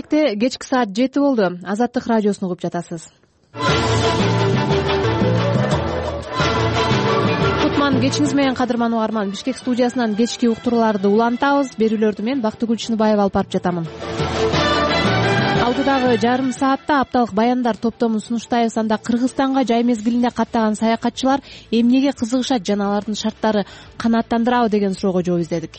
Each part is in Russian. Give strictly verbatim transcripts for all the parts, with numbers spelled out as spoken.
Бишкекте кечки саат жети болду. Азаттык радиосун угуп жатасыз. Кутман кечиңиз менен кадырман угарман. Бишкек студиясынан кечки уктурууларды улантабыз. Берүүлөрдү мен Бактыгүл Чыныбаева алып барып жатамын. Алдыдагы жарым саатта апталык баяндар топтомун сунуштайбыз. Анда Кыргызстанга жай мезгилинде каттаган саякатчылар эмнеге кызыгышат жана алардын шарттары канааттандырабы деген суроого жооп издедик.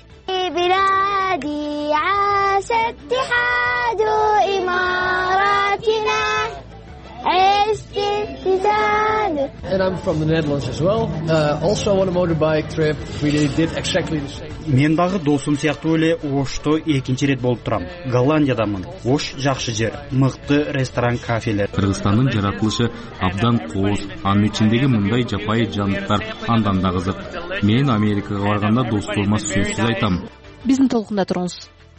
And I'm from the Netherlands as well. Uh, also on a motorbike trip, we did exactly the same. Мен дагы досум сыяктуу эле Ошто экинчи рет болуп турам. Голландиядамын. Ош жакшы жер, мыкты ресторан, кафелер. Кыргызстандын жаратылышы абдан кооз, анын ичиндеги мындай жапайы жандыктар андан да кызык. Мен Америкага барганда достугума сөзсүз айтам. Биздин толкунда туруңуз.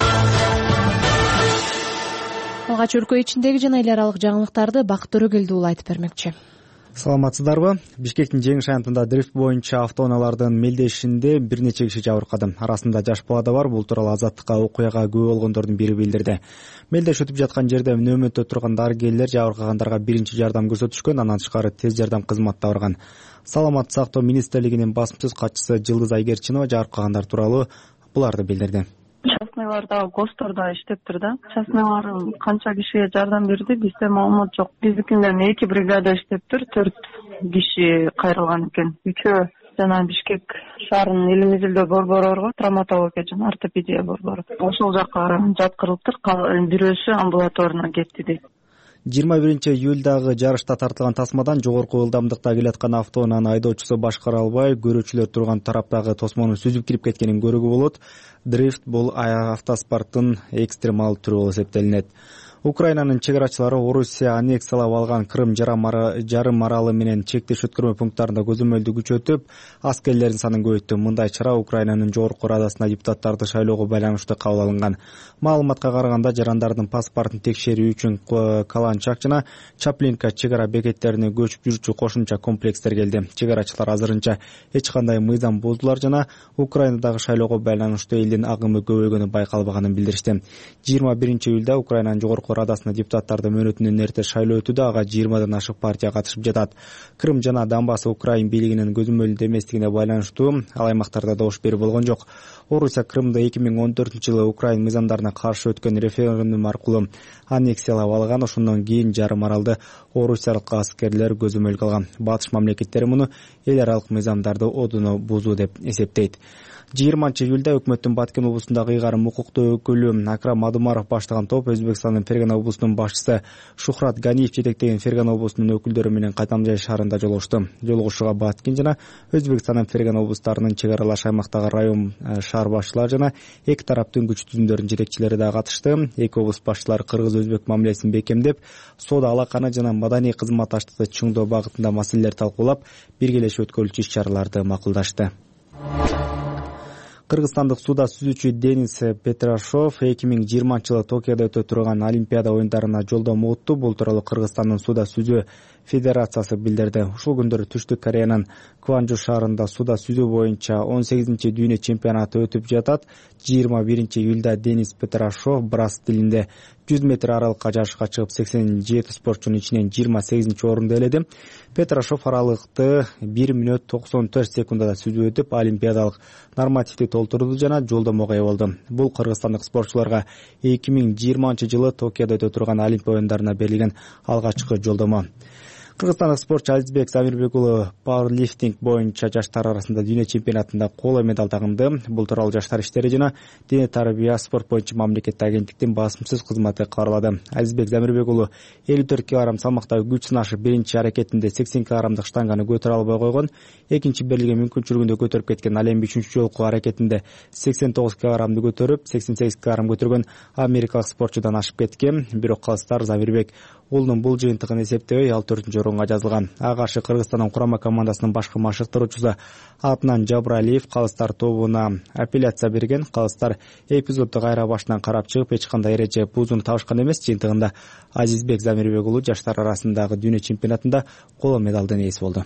Алгач өлкө ичиндеги жана эл аралык жаңылыктарды Бакыт Төрөгелди уулу айтып бермекчи. Саламатсыздарбы? Бишкектин жеңиш аянтында дрифт боюнча автоунаалардын мелдешинде бир нече киши жабыркады. Арасында жаш бала да бар. Бул тууралуу Азаттыкка окуяга күбө болгондордун бири билдирди. Мелдеш өтүп жаткан жерде нөөмөттө турган дарыгерлер жабыркагандарга биринчи жардам көрсөтүшкөн, андан тышкары тез жардам кызматы да барган. Саламаттык сактоо министрлигинин басмасөз катчысы Жылдыз Айгерчинова жабыркагандар тууралуу буларды билдирди. Частныйларда, гостордо иштептир да. Частныйлар канча кишиге жардам берди, бизде маалымат жок. Биздикинден эки бригада иштептир, төрт киши кайрылган экен. Үчөө жана Бишкек шаарынын илим изилдөө борбору бар, травматология жана ортопедия борбору. Ошол жака жаткырылыптыр, бирөөсү амбулаторуна кетти дейт. жыйырма биринчи июлдагы жарышта тартылган тасмадан жогорку ылдамдыкта келаткан автоунаанын айдоочусу башкара албай, көрүүчүлөр турган тараптагы тосмону сүзүп кирип кеткенин көрүүгө болот. Дрифт бул автоспорттун экстремалдуу түрү болуп эсептелинет. Украинанын чек арачылары Орусия аннексиялап алган Крым жарым аралы менен чектеш өткөрмө пункттарында көзөмөлдү күчөтүп, аскерлердин санын көбөйттү. Мындай чара Украинанын жогорку радасына депутаттарды шайлоого байланыштуу кабыл алынган. Маалыматка караганда жарандардын паспортун текшерүү үчүн Каланчак жана Чаплинка чек ара бекеттерине көчүп жүрчү кошумча комплекстер келди. Чек арачылар азырынча эч кандай мыйзам бузулар жана Украинадагы шайлоого байланыштуу элдин агымы көбөйгөнү байкалбаганын билдиришти. жыйырма биринчи июлда Украинанын жогорку радасына депутаттарды мөөнөтүнөн эрте шайлоо өтүүдө, ага жыйырмадан ашык партия катышып жатат. Крым жана Донбасс Украин бийлигинин көзөмөлүндө эместигине байланыштуу ал аймактарда добуш берүү болгон жок. Орусия Крымды эки миң он төртүнчү жылы Украин мыйзамдарына каршы өткөн референдум аркылуу аннексиялап алган. Ошондон кийин жарым аралды орусиялык аскерлер көзөмөлгө алган. Батыш мамлекеттери муну эл аралык мыйзамдарды одуну бузуу деп эсептейт. жыйырманчы июлда өкмөттүн Баткен облусундагы ыйгарым укуктуу өкүлү Акрам Адымаров баштаган топ Өзбекстандын Фергана облусунун башчысы Шухрат Ганиев жетектеген Фергана облусунун өкүлдөрү менен Кайтамжай шаарында жолугушту. Жолугушууга Баткен жана Өзбекстандын Фергана облустарынын чек аралаш аймактагы район шаар башчылары жана эки тараптын күч түзүмдөрүнүн жетекчилери да катышты. Эки облус башчылары кыргыз-өзбек мамилесин бекемдеп, соода алаканы жана маданий кызматташтыкты чыңдоо багытында маселелер талкуулап, биргелешип өткөрүлчү иш-чараларды макулдашты. Кыргызстандык сууда сүзүүчү Денис Петрашов эки миң жыйырманчы жылы Токиодо өтө турган Олимпиада оюндарына жолдомо утту. Бул тууралуу Кыргызстандын сууда сүзүү федерациясы билдирди. Ушул күндөрү Түштүк Кореянын Кванжу шаарында сууда сүзүү боюнча он сегизинчи дүйнө чемпионаты өтүп жатат. жыйырма биринчи июлда Денис Петрашов брас стилинде жүз метр аралыкка жарышка чыгып сексен жети спортчунун ичинен жыйырма сегизинчи орунду ээледи. Петрашов аралыкты бир мүнөт токсон төрт секундада сүзүп өтүп, олимпиадалык нормативди толтурду жана жолдомого ээ болду. Бул кыргызстандык спортчуларга эки миң жыйырманчы жылы Токиодо өтө турган Олимпия оюндарына берилген алгачкы жолдомо. Кыргызстандык спортчу Азизбек Замирбек уулу пауэрлифтинг боюнча жаштар арасында дүйнө чемпионатында коло медаль тагынды. Бул тууралуу Жаштар иштери жана дене тарбия спорт боюнча мамлекеттик агенттиктин басмасөз кызматы кабарлады. Азизбек Замирбек уулу элүү төрт килограмм салмактагы күч сынашып биринчи аракетинде сексен килограммдык штанганы көтөрө албай койгон. Экинчи берилген мүмкүнчүлүгүндө көтөрүп кеткен. Ал эми үчүнчү жолку аракетинде сексен тогуз килограммды көтөрүп, сексен сегиз килограмм көтөргөн америкалык спортчудан ашып кеткен. Бирок калыстар Замирбек уулунун бул жыйынтыгын эсептебей ал төртүнчү орунга жазылган. Ага каршы Кыргызстандын курама командасынын башкы машыктыруучусу Атнан Жабралиев калыстар тобуна апелляция берген. Калыстар эпизодду кайра башынан карап чыгып, эч кандай эреже бузууну табышкан эмес. Жыйынтыгында Азизбек Замирбек уулу жаштар арасындагы дүйнө чемпионатында коло медалдын ээси болду.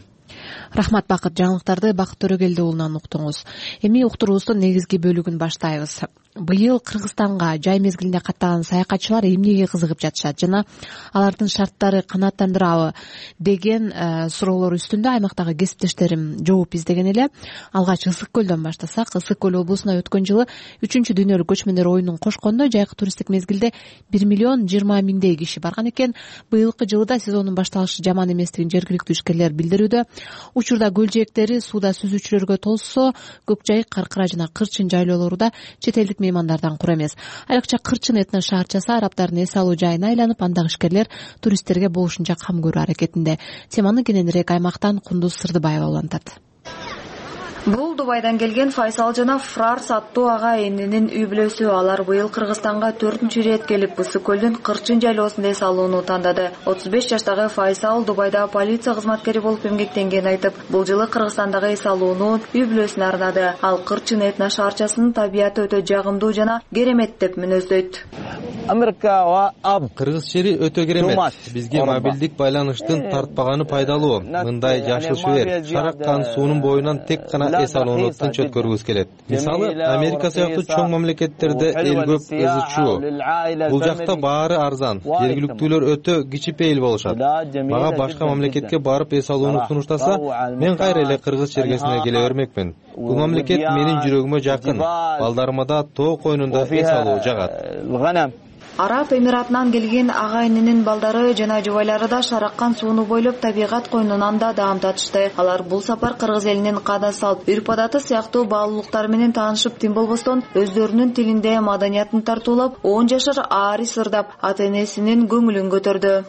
Рахмат Бакыт. Жаңылыктарды Бакыт Төрөгелди уулунан уктуңуз. Эми уктуруубуздун негизги бөлүгүн баштайбыз. быйыл Кыргызстанга жай мезгилинде каттаган саякатчылар эмнеге кызыгып жатышат жана алардын шарттары канааттандырабы деген суроолор үстүндө аймактагы кесиптештерим жооп издеген эле. Алгач Ысык көлдөн баштасак, Ысык көл облусуна өткөн жылы үчүнчү дүйнөлүк көчмөндөр оюнун кошкондо жайкы туристтик мезгилде бир миллион жыйырма миңдей киши барган экен. Быйылкы жылы да сезондун башталышы жаман эместигин жергиликтүү ишкерлер билдирүүдө. Учурда көл жээктери сууда сүзүүчүлөргө толсо, көк жайык, каркыра жана кырчын жайлоолору да чет элдик меймандардан кур эмес. Айрыкча кырчын этно шаарчасы араптардын эс алуу жайына айланып, андагы ишкерлер туристтерге болушунча кам көрүү аракетинде. Теманы кененирээк аймактан Кундуз Сырдыбаева улантат. Бул Дубайдан келген Файсал жана Фрарс аттуу ага энинин үй бүлөсү. Алар быйыл Кыргызстанга төртүнчү ирет келип, Ысык көлдүн кырчын жайлоосунда эс алууну тандады. отуз беш жаштагы Файсал Дубайда полиция кызматкери болуп эмгектенгенин айтып, бул жылы Кыргызстандагы эс алууну үй бүлөсүнө арнады. Ал кырчын этно шаарчасынын табияты өтө жагымдуу жана керемет деп мүнөздөйт. Кыргыз жери өтө керемет. Бизге мобилдик байланыштын тартпаганы пайдалуу. Мындай жашыл шүбер, шараккан суунун боюнан тек гана эс алууну тынч өткөргүбүз келет. Мисалы, Америка сыяктуу чоң мамлекеттерде эл көп, ызы чуу. Бул жакта баары арзан. Жергиликтүүлөр өтө кичипейил болушат. Мага башка мамлекетке барып эс алууну сунуштаса, мен кайра эле Кыргыз чергесине келе бермекмин. Бул мамлекет менин жүрөгүмө жакын. Балдарыма да тоо койнунда эс алуу жагат. Араб Эмиратынан келген ага энинин балдары жана жубайлары да шараккан сууну бойлоп табигат койнунан да даам татышты. Алар бул сапар Кыргыз элинин каада салт, үрп-адаты сыяктуу баалуулуктары менен таанышып, тим болбостон өздөрүнүн тилинде маданиятын тартуулап, он жашар Арис ырдап, ата энесинин көңүлүн көтөрдү.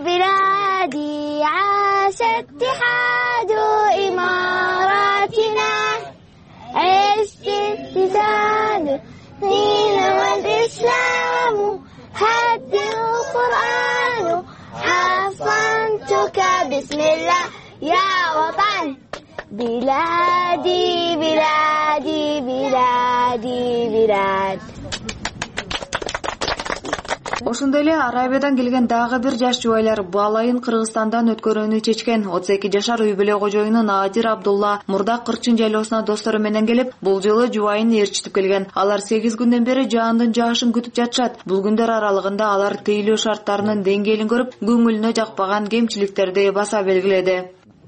هذا القرآن حصنتك بسم الله يا وطن بلادي بلادي بلادي بلاد. Ошондой эле Арабиядан келген дагы бир жаш жубайлар Балайын Кыргызстандан өткөрүүнү чечкен. отуз эки жашар үй бүлө кожоюну Надир Абдулла мурда кырчын жайлоосуна достору менен келип, бул жылы жубайын ээрчитип келген. Алар сегиз күндөн бери жаандын жаашын күтүп жатышат. Бул күндөр аралыгында алар тейлөө шарттарынын деңгээлин көрүп, көңүлүнө жакпаган кемчиликтерди баса белгиледи.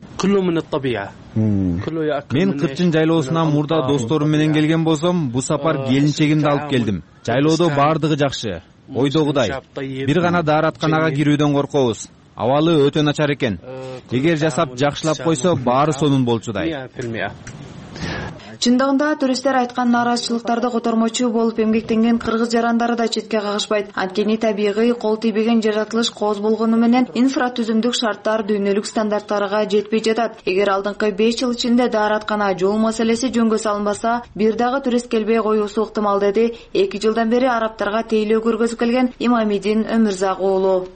Мен кырчын жайлоосуна мурда досторум менен келген болсом, бу сапар келинчегимди алып келдим. Жайлоодо баардыгы жакшы. Ойдогудай, бир гана дааратканага кирүүдөн коркобуз. Абалы өтө начар экен. Эгер жасап жакшылап койсо, баары сонун болчудай. Чындыгында туристтер айткан нааразычылыктарды котормочу болуп эмгектенген кыргыз жарандары да четке кагышпайт. Анткени табигый кол тийбеген жаратылыш кооз болгону менен инфратүзүмдүк шарттар дүйнөлүк стандарттарга жетпей жатат. Эгер алдыңкы беш жыл ичинде даараткана, жол маселеси жөнгө салынбаса, бир дагы турист келбей коюусу ыктымал деди эки жылдан бери араптарга тейлөө көргөзүп келген Имамидин Өмүрзак уулу.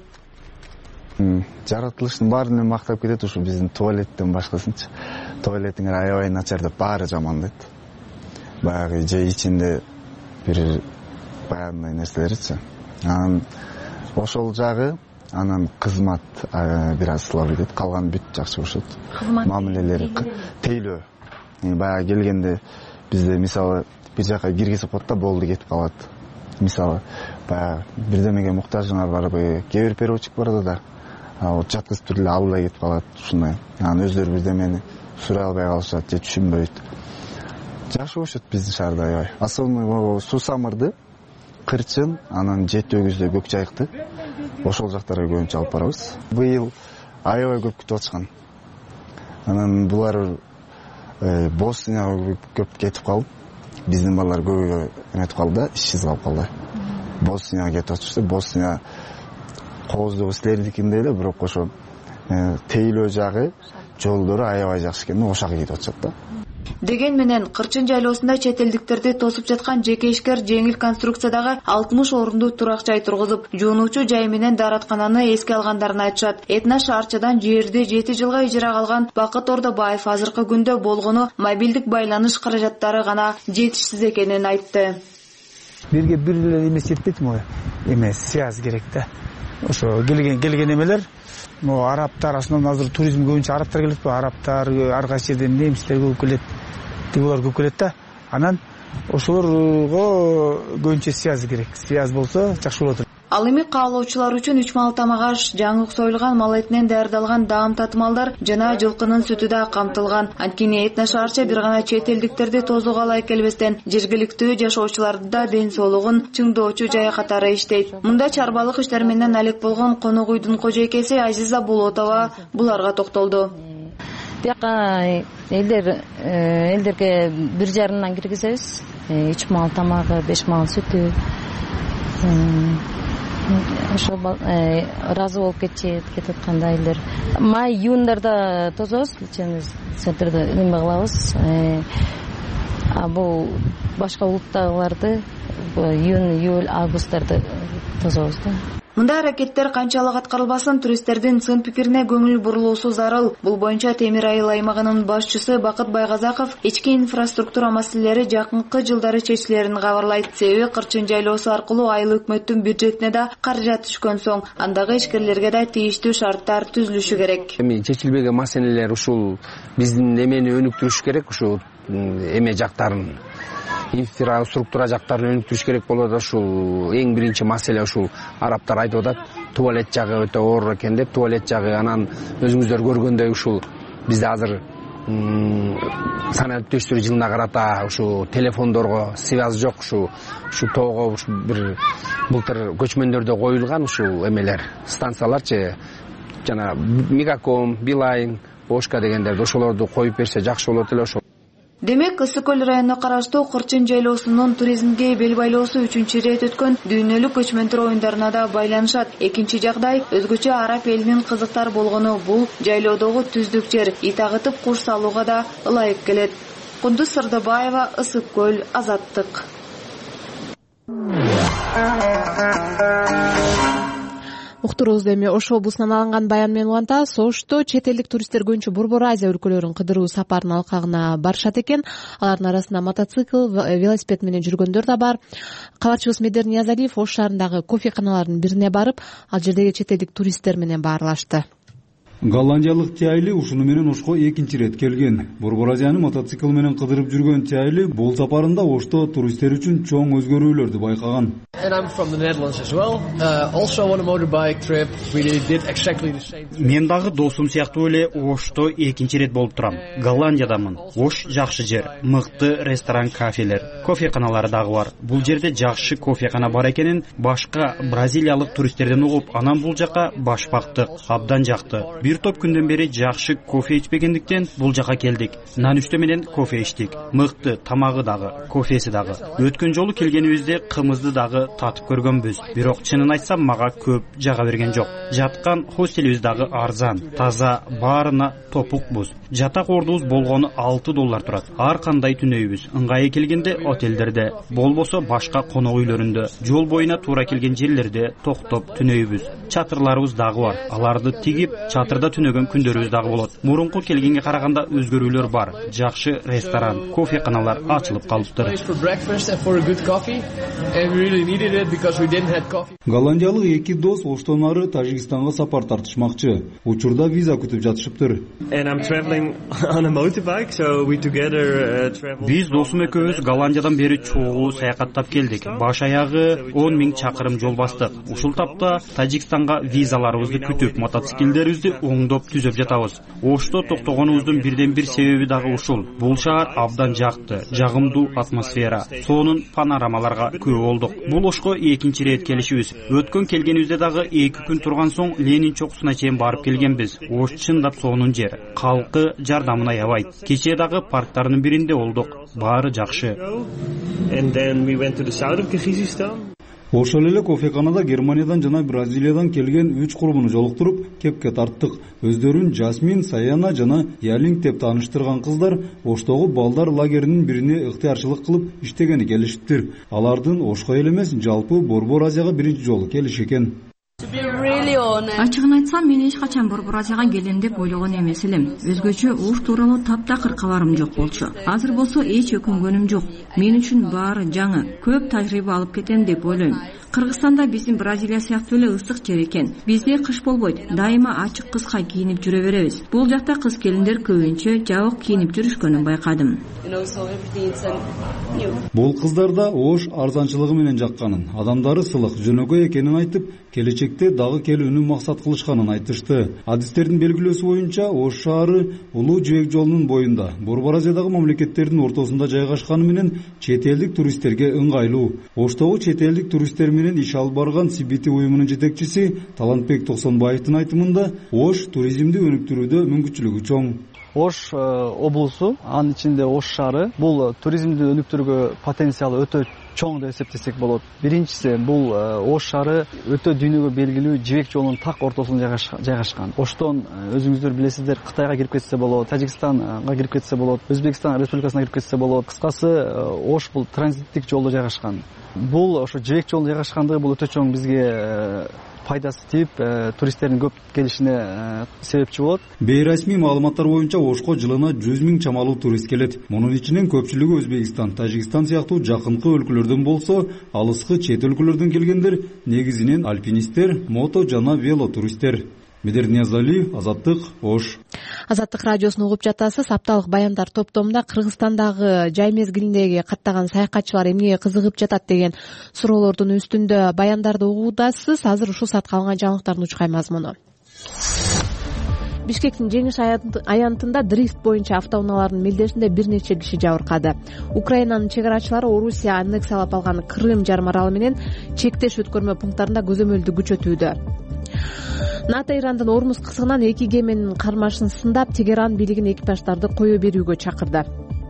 Жаратылыштын баарын мактап кетет, ушу биздин туалеттен башкасынчы. Туалетиңер аябай начар деп баары жаман дейт. Баягы же ичинде бир баягындай нерселерчи. Анан ошол жагы, анан кызмат бир аз слабый дейт, калган бүт жакшы болушот. Мамилелери тейлөө. Баягы келгенде бизде мисалы бир жака киргизип коет да болду кетип калат. Мисалы баягы бирдемеге муктажыңар барбы, кээ бир переводчик бар да. Ал жаткызып туруп эле албай кетип калат ушундай. Анан өздөрү бирдемени сурай албай калышат же түшүнбөйт. Жакшы болушат биздин шаарда аябай. Особенно суу самырды, кырчын, анан жети өгүздө көк жайыкты ошол жактарга көбүнчө алып барабыз. Быйыл аябай көп күтүп атышкан. Анан булар Боснияга көп кетип калып, биздин балдар көбү эметип калды да, ишсиз калып калды. Боснияга кетип атышты. Босния кооздугу силердикинде эле, бирок ошо тейлөө жагы, жолдору аябай жакшы экен, ошага кетип атышат да. Деген менен кырчын жайлоосунда чет элдиктерди тосуп жаткан жеке ишкер жеңил конструкциядагы алтымыш орунду турак жай тургузуп, жуунуучу жай менен даараткананы эске алгандарын айтышат. Этно шаарчадан жерди жети жылга ижарага алган Бакыт Ордобаев азыркы күндө болгону мобилдик байланыш каражаттары гана жетишсиз экенин айтты. Бирге бир эле эмес жетпейт му? Эмес, связь керек да. Ошо келген келген эмелер, mo арабтар, основном азыр туризм көбүнчө арабтар келет, арабтар, ар кайсы жерден немистер көп келет. Булар көп келет да. Анан ошолорго көбүнчө связь керек. Связь болсо жакшы болот. Ал эми каалоочулар үчүн үч мал тамак аш, жаңы союлган мал этинен даярдалган даам татымалдар жана жылкынын сүтү да камтылган. Анткени Этно шаарча бир гана чет элдиктерди тозууга алай келбестен жергиликтүү жашоочуларды да ден соолугун чыңдоочу жай катары иштейт. Мында чарбалык иштер менен алек болгон конок үйдүн кожойкеси Азиза Болотова буларга токтолду. Бияка элдер элдерге бир жарымдан киргизебиз. үч мал тамагы, беш мал сүтү. Ошо ыраазы болуп кетчү кетип атканда элдер. Май июндарда тозобуз, сентирде эме кылабыз. А бул башка улуттагыларды июнь, июль, августтарда тозобуз да. Мында аракеттер канчалык аткарылбасын туристтердин сын пикирине көңүл бурулуусу зарыл. Бул боюнча Темир Айыл аймагынын башчысы Бакыт Байгазаков ички инфраструктура маселелери жакынкы жылдары чечилерин кабарлайт. Себеби Кырчын жайлоосу аркылуу айыл өкмөттүн бюджетине да каражат түшкөн соң, андагы ишкерлерге да тийиштүү шарттар түзүлүшү керек. Эми чечилбеген маселелер ушул биздин эмени өнүктүрүш керек, ушул эме жактарын инфраструктура жактарын өнүктүрүш керек болот. Ушул эң биринчи маселе ушул арабтар айтып атат, туалет жагы өтө оор экен деп. Туалет жагы анан өзүңүздөр көргөндөй ушул бизде азыр санариптештирүү жылына карата ушул телефондорго связь жок, ушул ушул тоого бир былтыр көчмөндөрдө коюлган ушул эмелер, станцияларчы жана Мегаком, Билайн, Бошка дегендерди ошолорду коюп берсе жакшы болот эле. Ошол Демек, Ысык көл районуна караштуу Кырчын жайлоосунун туризмге бел байлоосу үчүнчү ирет өткөн дүйнөлүк көчмөндөр оюндарына да байланышат. Экинчи жагдай өзгөчө араб элинин кызыктар болгону бул жайлоодогу түздүк жер ит агытып куш салууга да ылайык келет. Кундуз Сырдыбаева, Ысык көл, Азаттык. Уктуруубузду эми Ош облусунан алынган баян менен улантабыз. Ошто чет элдик туристтер көбүнчө Борбор Азия өлкөлөрүн кыдыруу сапарынын алкагына барышат экен. Алардын арасында мотоцикл, велосипед менен жүргөндөр да бар. Кабарчыбыз Медер Ниязалиев Ош шаарындагы кофеканалардын бирине барып, ал жердеги чет элдик туристтер менен баарлашты. Голландиялык Тяйли ушуну менен Ошко экинчи ирет келген. Борбор Азияны мотоцикл менен кыдырып жүргөн Тяйли бул сапарында Ошто туристтер үчүн чоң өзгөрүүлөрдү байкаган. Мен дагы досум сыяктуу эле Ошто экинчи ирет болуп турам. Голландиядамын. Ош жакшы жер, мыкты ресторан, кафелер, кофеканалары дагы бар. Бул жерде жакшы кофекана бар экенин башка бразилиялык туристтерден угуп, анан бул жака баш бактык, абдан жакты. Бир топ күндөн бери жакшы кофе ичпегендиктен бул жака келдик. Нан үстө менен кофе ичтик. Мыкты тамагы дагы, кофеси дагы. Өткөн жолу келгенибизде кымызды дагы татып көргөнбүз. Бирок чынын айтсам мага көп жага берген жок. Жаткан хостелибиз дагы арзан, таза, баарына топукбуз. Жатак ордубуз болгону алты доллар турат. Ар кандай түнөйбүз. Ыңгайы келгенде отелдерде, болбосо башка конок үйлөрүндө, жол боюна туура келген жерлерде токтоп түнөйбүз. Чатырларыбыз дагы бар. Аларды тигип, чатырда түнөгөн күндөрүбүз дагы болот. Мурунку келгенге караганда өзгөрүүлөр бар. Жакшы ресторан, кофеканалар ачылып калыптыр. Голландиялык эки дос Оштон ары Тажикстанга сапар тартышмакчы. Учурда виза күтүп жатышыптыр. Биз досум экөөбүз Голландиядан бери чогуу саякаттап келдик. Баш аягы он миң чакырым жол бастык. Ушул тапта Тажикстанга визаларыбызды күтүп, мотоциклдерибизди оңдоп түзөп жатабыз. Ошто токтогонубуздун бирден бир себеби дагы ушул. Бул шаар абдан жакты, жагымдуу атмосфера, сонун панорамаларга күбө болдук. Бул Ошко экинчи ирет келишибиз. Өткөн келгенибизде дагы эки күн турган соң Ленин чокусуна чейин барып келгенбиз. Ош чындап сонун жер. Калкы жардамын аябайт. Кечээ дагы парктардын биринде болдук. Баары жакшы. Ошол эле кофеканада Германиядан жана Бразилиядан келген үч курбуну жолуктуруп кепке тарттык. Өздөрүн Жасмин, Саяна жана Ялинг деп тааныштырган кыздар Оштогу балдар лагеринин бирине ыктыярчылык кылып иштегени келишиптир. Алардын Ошко эле эмес, жалпы Борбор Азияга биринчи жолу келиши экен. ачыгын айтсам, мен эч качан Борборазияга келем деп ойлогон эмес элем. Өзгөчө ош тууралуу таптакыр кабарым жок болчу. Азыр болсо эч өкүнгөнүм жок. Мен үчүн баары жаңы, көп тажрыйба алып кетем деп ойлойм. Кыргызстанда биздин Бразилия сыяктуу эле ысык жер экен. Бизде кыш болбойт, дайыма ачык кыска кийинип жүрө беребиз. Бул жакта кыз келиндер көбүнчө жабык кийинип жүрүшкөнүн байкадым. Бул кыздарда ош арзанчылыгы менен жакканын, адамдары сылык, жөнөкөй экенин айтып, келечекте дагы келүүнү максат кылышканын айтышты. Адистердин белгилөөсү боюнча, Ош шаары улуу жибек жолунун боюнда, Борборазиядагы мамлекеттердин ортосунда жайгашканы менен чет элдик туристтерге ыңгайлуу. Оштогу чет элдик туристтер менен иш алып барган Сибити уюмунун жетекчиси Талантбек Токсонбаевдин айтымында, Ош туризмди өнүктүрүүдө мүмкүнчүлүгү чоң. Ош облусу, анын ичинде Ош шаары, бул туризмди өнүктүрүүгө потенциалы өтө чоң деп эсептесек болот. Биринчиси, бул Ош шаары өтө дүйнөгө белгилүү жибек жолунун так ортосунда жайгашкан. Оштон өзүңүздөр билесиздер, Кытайга кирип кетсе болот, Тажикстанга кирип кетсе болот, Өзбекстан Республикасына кирип кетсе болот. Кыскасы, Ош бул транзиттик жолдо жайгашкан. Бул ошо жибек жолунда жайгашкандыгы бул өтө чоң бизге пайдасы тийип, туристтердин көп келишине себепчи болот. Бейресмий маалыматтар боюнча Ошко жылына жүз миң чамалуу турист келет. Мунун ичинен көпчүлүгү Өзбекстан, Тажикстан сыяктуу жакынкы өлкөлөрдөн болсо, алыскы чет өлкөлөрдөн келгендер негизинен альпинисттер, мото жана вело туристтер. Медер Ниязалиев, Азаттык, Ош. Азаттык радиосун угуп жатасыз. Апталык баяндар топтомунда Кыргызстандагы жай мезгилиндеги каттаган саякатчылар эмнеге кызыгып жатат деген суроолордун үстүндө баяндарды угуудасыз. Азыр ушул саатка алынган жаңылыктардын учкай мазмуну. Бишкектин жеңиш аянтында дрифт боюнча автоунаалардын мелдешинде бир нече киши жабыркады. Украинанын чек арачылары Орусия аннексиялап алган Крым жарым аралы менен чектеш өткөрмө пункттарында көзөмөлдү күчөтүүдө. НАТО Ирандын Ормуз кысыгынан эки кеменин кармашын сындап, Тегеран бийлигин экипаждарды кое берүүгө чакырды.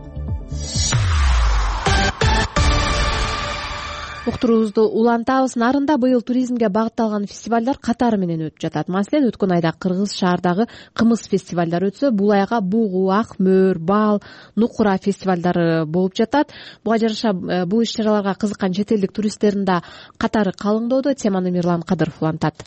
Уктуруубузду улантабыз. Нарында быйыл туризмге багытталган фестивалдар катары менен өтүп жатат. Маселен, өткөн айда Кыргыз шаардагы кымыз фестивалдары өтсө, бул айга бугу, ак мөөр, бал, нукура фестивалдары болуп жатат. Буга жараша бул иш-чараларга кызыккан чет элдик туристтердин да катары калыңдоодо. Теманы Мирлан Кадыров улантат.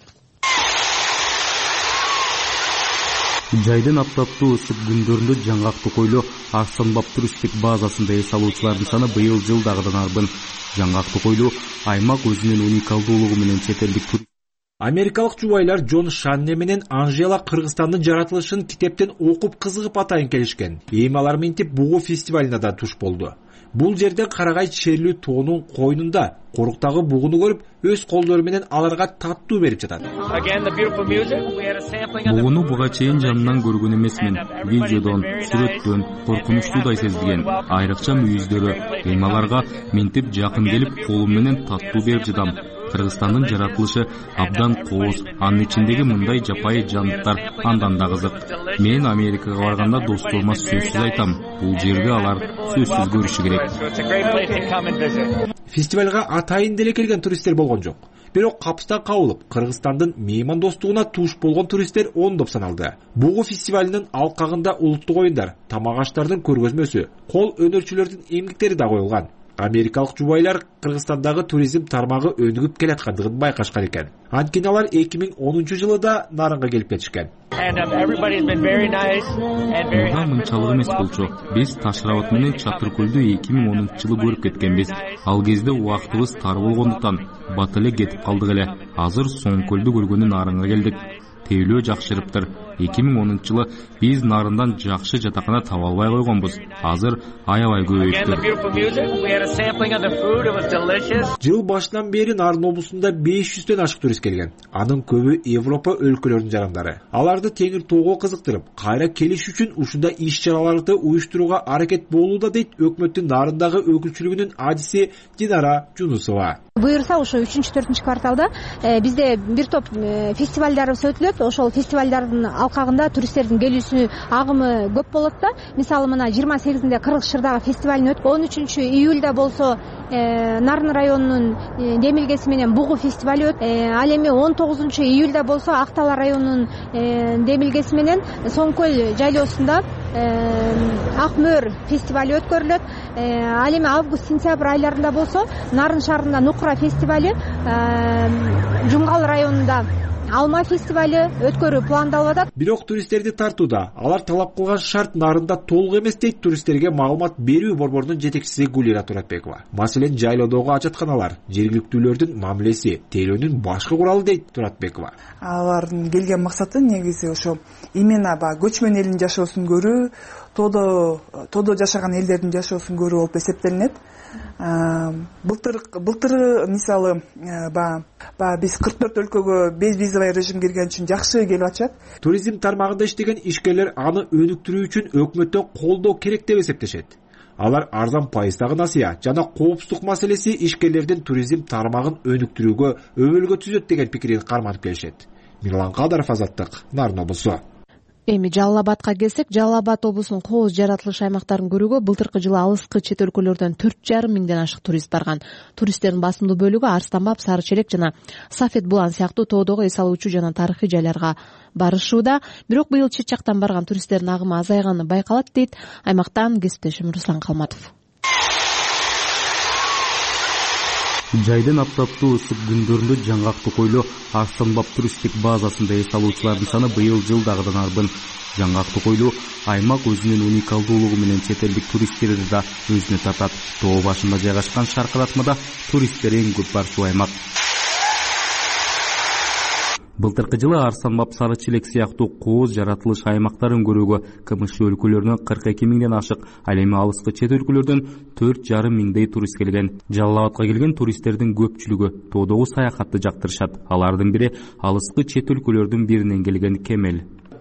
Жайдын аптаптуу ысык күндөрүндө Жаңгак Токойлу Арсанбап туристтик базасында эс алуучулардын саны быйыл жылдагыдан арбын. Жаңгак Токойлу аймак өзүнүн уникалдуулугу менен чет элдик турист. Америкалык жубайлар Джон Шанне менен Анжела Кыргызстандын жаратылышын китептен окуп кызыгып атайын келишкен. Эми алар мынтип Бугу фестивалына да туш болду. Бул жерде карагай черлүү тоонун койнунда коруктагы бугуну көрүп, өз колдору менен аларга таттуу берип жатат. Бугуну буга чейин жанынан көргөн эмесмин. Видеодон, сүрөттөн коркунучтуудай сезилген. Айрыкча мүйүздөрү, эми аларга мынтип жакын келип, колум менен таттуу берип жатам. Кыргызстандын жаратылышы абдан кооз, анын ичиндеги мындай жапайы жандыктар андан да кызык. Мен Америкага барганда досторума сөзсүз айтам, бул жерди алар сөзсүз көрүшү керек. Фестивалга атайын деле келген туристтер болгон жок. Бирок капыстан кабылып, Кыргызстандын меймандостугуна туш болгон туристтер ондоп саналды. Бугу фестивалынын алкагында улуттук оюндар, тамак аштардын көргөзмөсү, кол өнөрчүлөрдүн эмгектери да коюлган. Америкалык жубайлар Кыргызстандагы туризм тармагы өнүгүп келаткандыгын байкашкан экен. Анткени алар эки миң онунчу жылы да нарынга келип кетишкен. Мурда мынчалык эмес болчу. Биз Таш-Рабат менен Чатыр көлдү эки миң онунчу жылы көрүп кеткенбиз. Ал кезде убактыбыз тар болгондуктан бат эле кетип калдык эле. Азыр Соң көлдү көргөнү нарынга келдик. Тейлөө жакшырыптыр. эки миң онунчу жылы биз нарындан жакшы жатакана таба албай койгонбуз. Азыр аябай көбөйүптүр. Жыл башынан бери Нарын облусунда беш жүздөн ашык турист келген. Анын көбү Европа өлкөлөрүнүн жарандары. Аларды теңир тоого кызыктырып, кайра келиш үчүн ушундай иш-чараларды уюштурууга аракет болууда дейт өкмөттүн Нарындагы өкүлчүлүгүнүн адиси Динара Жунусова. Буюрса ошо үчүнчү төртүнчү кварталда бизде бир топ фестивалдарыбыз өтүлөт. Ошол фестивалдардын алкагында туристтердин келүүсү агымы көп болот да. Мисалы мына жыйырма сегизинде Кыргыз Шырдагы фестивалын өтүп, он үчүнчү июльда болсо Нарын районунун Демилгеси менен Бугу фестивали өтүп, ал эми он тогузунчу июльда болсо Актала районунун Демилгеси менен Соңкөл жайлоосунда Ак мөр фестивали өткөрүлөт. Ал эми август-сентябрь айларында болсо Нарын шаарында Нукура фестивали, Жумгал районунда Алма фестивали өткөрүү пландалып атат. Бирок туристтерди тартууда алар талап кылган шарт нарында толук эмес дейт туристтерге маалымат берүү борборунун жетекчиси Гулира Туратбекова. Маселен, жайлоодогу ажатканалар, жергиликтүүлөрдүн мамилеси, тейлөөнүн башкы куралы дейт Туратбекова. Алардын келген максаты негизи ошо именно баягы көчмөн элдин жашоосун көрүү, тоодо тоодо жашаган элдердин жашоосун көрүү болуп эсептелинет. Былтыр былтыр мисалы баягы биз кырк төрт өлкөгө безвизовый режим кирген үчүн жакшы келип атышат. Туризм тармагында иштеген ишкерлер аны өнүктүрүү үчүн өкмөттөн колдоо керек деп эсептешет. Алар арзан пайыздагы насыя жана коопсуздук маселеси ишкерлердин туризм тармагын өнүктүрүүгө өбөлгө түзөт деген пикирин карманып келишет. Мирлан Кадаров, Азаттык, Нарын облусу. Эми Жалал Абадка келсек, Жалал Абад облусунун кооз жаратылыш аймактарын көрүүгө былтыркы жылы алыскы чет өлкөлөрдөн төрт жарым миңден ашык турист барган. Туристтердин басымдуу бөлүгү Арстанбап, Сары Челек жана Сафет Булан сыяктуу тоодогу эс алуучу жана тарыхый жайларга барышууда. Бирок быйыл чет жактан барган туристтердин агымы азайганы байкалат дейт аймактан кесиптешим Руслан Калматов. Жайдын аптаптуу ысык күндөрүндө Жаңгак Токойлу Арстанбап туристтик базасында эс алуучулардын саны быйыл жылдагыдан арбын. Жаңгак Токойлу аймак өзүнүн уникалдуулугу менен чет элдик туристтерди да өзүнө тартат. Тоо башында жайгашкан Шаркыратмада туристтер эң көп барчу аймак. Былтыркы жылы Арстанбап, Сары Челек сыяктуу кооз жаратылыш аймактарын көрүүгө КМШ өлкөлөрүнөн кырк эки миңден ашык, ал эми алыскы чет өлкөлөрдөн төрт жарым миңдей турист келген. Жалал Абадка келген туристтердин көпчүлүгү тоодогу саякатты жактырышат. Алардын бири алыскы чет өлкөлөрдүн биринен келген Кемел.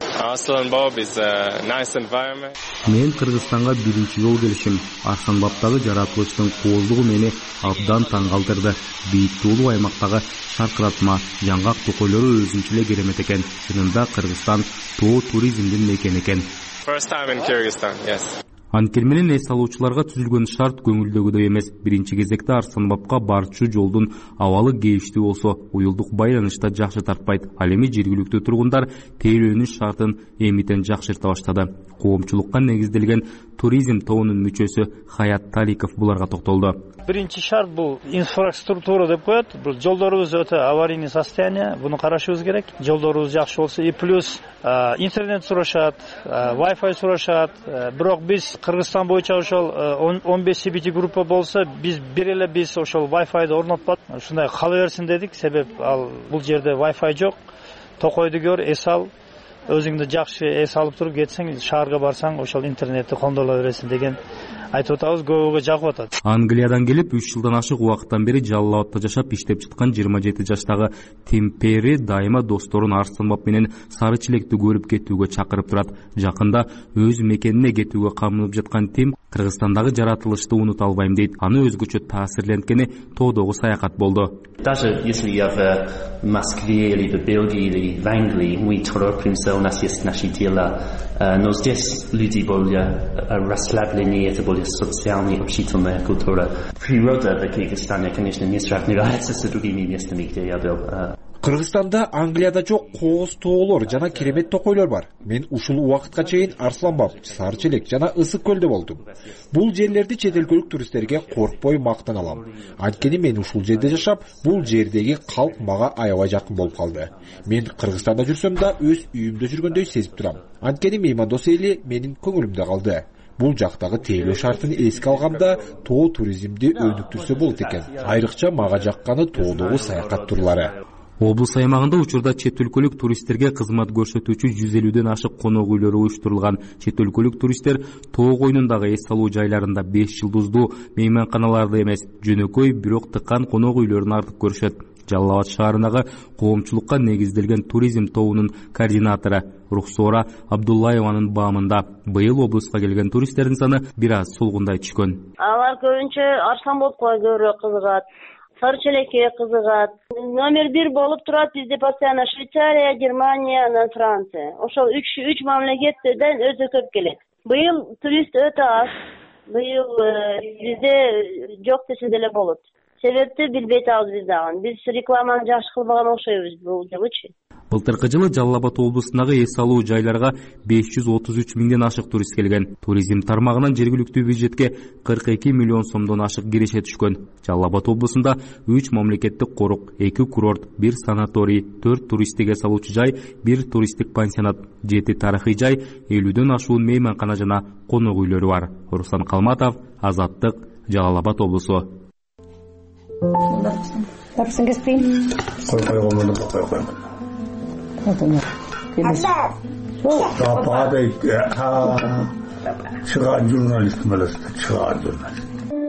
Мен Кыргызстанга биринчи жолу келишим. Арстанбаптагы жаратылыштын кооздугу мени абдан таң калтырды. Бийик тоолуу аймактагы Шаркыратма, Жаңгак Токойлору өзүнчө эле керемет экен. Чынында Кыргызстан тоо туризмдин мекени экен. Анткени менен эс алуучуларга түзүлгөн шарт көңүлдөгүдөй эмес. Биринчи кезекте Арстанбапка барчу жолдун абалы кейиштүү болсо, уюлдук байланышта жакшы тартпайт. Ал эми жергиликтүү тургундар тейлөөнүн шартын эмитен жакшырта баштады. Коомчулукка негизделген туризм тобунун мүчөсү Хаят Таликов буларга токтолду. Биринчи шарт бул инфраструктура деп коет. Бул жолдорубуз өтө аварийный состояние, буну карашыбыз керек. Жолдорубуз жакшы болсо, и плюс интернет сурашат, Wi-Fi сурашат. Бирок биз Кыргызстан боюнча ошол он беш си би ти группа болсо, биз бир эле биз ошол Wi-Fi'ды орнотпадык. Ушундай кала берсин дедик, себеп ал бул жерде Wi-Fi жок. Токойду көр, эс ал, өзүңдү жакшы эс алып туруп кетсең, шаарга барсаң, ошол интернетти кондола бересиң деген айтып атабыз, көбүгө жагып атат. Англиядан келип үч жылдан ашык убакыттан бери Жалал Абадта жашап иштеп жаткан жыйырма жети жаштагы Темпери дайыма досторун Арстанбап менен Сары Челекти көрүп кетүүгө чакырып турат. Жакында өз мекенине кетүүгө камынып жаткан Тем Кыргызстандагы жаратылышты унута албайм дейт. Аны өзгөчө таасирленткени тоодогу саякат болду. Даже если я в Москве или в Бельгии или в Англии, мы торопимся, у нас есть наши дела, но здесь люди более расслабленные, это более социальная, общительная культура. Природа в Кыргызстане, конечно, не сравнивается с другими местами, где я был. Кыргызстанда Англияда жок кооз тоолор жана керемет токойлор бар. Мен ушул убакытка чейин Арстанбап, Сары Челек жана Ысык көлдө болдум. Бул жерлерди чет өлкөлүк туристтерге коркпой мактан алам. Анткени мен ушул жерде жашап, бул жердеги калк мага аябай жакын болуп калды. Мен Кыргызстанда жүрсөм да өз үйүмдө жүргөндөй сезип турам. Анткени меймандос эли менин көңүлүмдө калды. Бул жактагы тейлөө шартын эске алганда тоо туризмди өнүктүрсө болот экен. Айрыкча мага жакканы тоодогу саякат турлары. Облус аймагында учурда чет өлкөлүк туристтерге кызмат көрсөтүүчү жүз элүүдөн ашык конок үйлөрү уюштурулган. Чет өлкөлүк туристтер тоо койнундагы эс алуу жайларында беш жылдыздуу мейманканаларды эмес, жөнөкөй бирок тыккан конок үйлөрүн артык көрүшөт. Жалал Абад шаарындагы коомчулукка негизделген туризм тобунун координатору Рухсора Абдуллаеванын баамында быйыл облуска келген туристтердин саны бир аз солгундай түшкөн. Алар көбүнчө Арстанбапка көрө кызыгат. сары челекке кызыгат. Номер бир болуп турат бизде постоянно Швейцария, Германия, анан Франция. Ошол үч үч мамлекеттен өтө көп келет. Быйыл турист өтө аз. Быйыл бизде жок десе деле болот. Себепти билбей атабыз биз дагы. Биз рекламаны жакшы кылбаган окшойбуз бул жылычы. Былтыркы жылы Жалал Абад облусундагы эс алуу жайларга беш жүз отуз үч миңден ашык турист келген. Туризм тармагынан жергиликтүү бюджетке кырк эки миллион сомдон ашык киреше түшкөн. Жалал Абад облусунда үч мамлекеттик корук, эки курорт, бир санаторий, төрт туристтик эс алуучу жай, бир туристтик пансионат, жети тарыхый жай, элүүдөн ашуун мейманкана жана конок үйлөрү бар. Руслан Калматов, Азаттык, Жалал Абад облусу. Барсын кеспейин. Кой койгонмун, кой койгон. Папа дейт, чыган журналист эмес, чыган журналист.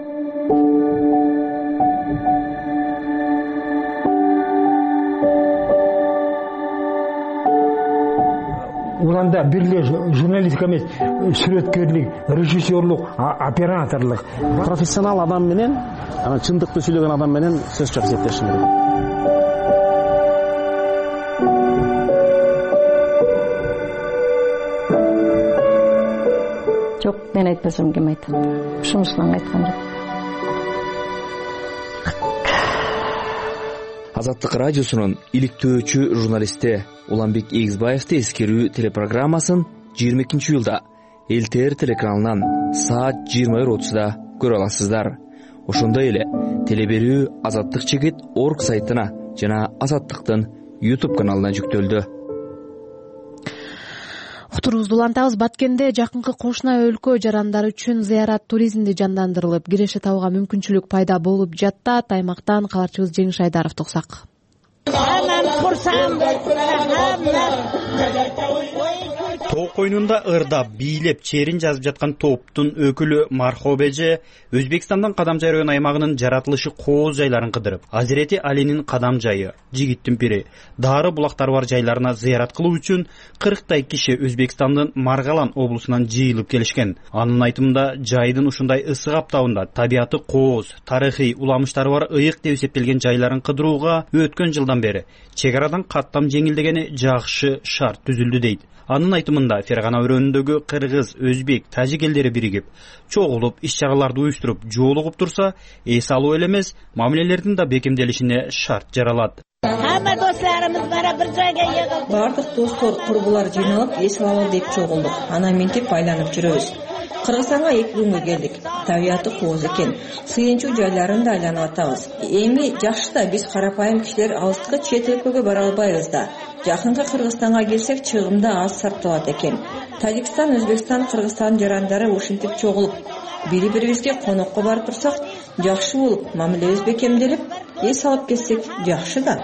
Уланда бирле журналистика эмес, сүрөткерлик, режиссерлук, операторлук, профессионал адам менен, анан чындыкты сүйлөгөн адам менен сөз жок эсептешим керек. Жок, мен айтпасам ким айтат? Ушунусунан айткан жок. Азаттык радиосунун иликтөөчү журналисти Уланбек Эгизбаевди эскерүү телепрограммасын жыйырма экинчи июлда эл тэ эр телеканалынан саат жыйырма бир отузда көрө аласыздар. Ошондой эле телеберүү Азаттык чекит орг сайтына жана Азаттыктын YouTube каналына жүктөлдү. Уктуруубузду улантабыз. Баткенде жакынкы кошуна өлкө жарандары үчүн зыярат туризмди жандандырылып, киреше табууга мүмкүнчүлүк пайда болуп жатат. Аймактан каларчыбыз Жеңиш Айдаров туксак. Тоо койнунда ырдап, бийлеп, черин жазып жаткан топтун өкүлү Мархобе эже Өзбекстандан Кадамжай район аймагынын жаратылышы кооз жайларын кыдырып, Азирети Алинин Кадам жайы, Жигиттин пири, Дары булактары бар жайларына зыярат кылуу үчүн кырктай киши Өзбекстандын Маргалан облусунан жыйылып келишкен. Анын айтымында, жайдын ушундай ысык аптабында табияты кооз, тарыхый, уламыштары бар ыйык деп эсептелген жайларын кыдырууга өткөн жылдан бери чек арадан каттам жеңилдегени жакшы шарт түзүлдү дейт. Анын айтымында Фергана өрөөнүндөгү кыргыз, өзбек, тажик элдери биригип, чогулуп, иш-чараларды уюштуруп, жоолугуп турса, эс алуу эле эмес, мамилелердин да бекемделишине шарт жаралат. Hamma do'stlarimiz mana bir joyga yig'ildi. Бардык достор, курбулар жыйналып, эс алалы деп чогулдук. Анан минтип айланып жүрөбүз. Кыргызстанга эки күнгө келдик. Табияты кооз экен. Сыйынчуу жайларын да айланып атабыз. Эми жакшы да биз карапайым кишилер алыстыкы чет өлкөгө бара албайбыз да. Жакынкы Кыргызстанга келсек чыгымда аз сарпталат экен. Тажикстан, Өзбекстан, Кыргызстан жарандары ушинтип чогулуп, бири-бирибизге конокко барып турсак, жакшы болуп, мамилебиз бекемделип, эс алып кетсек жакшы да.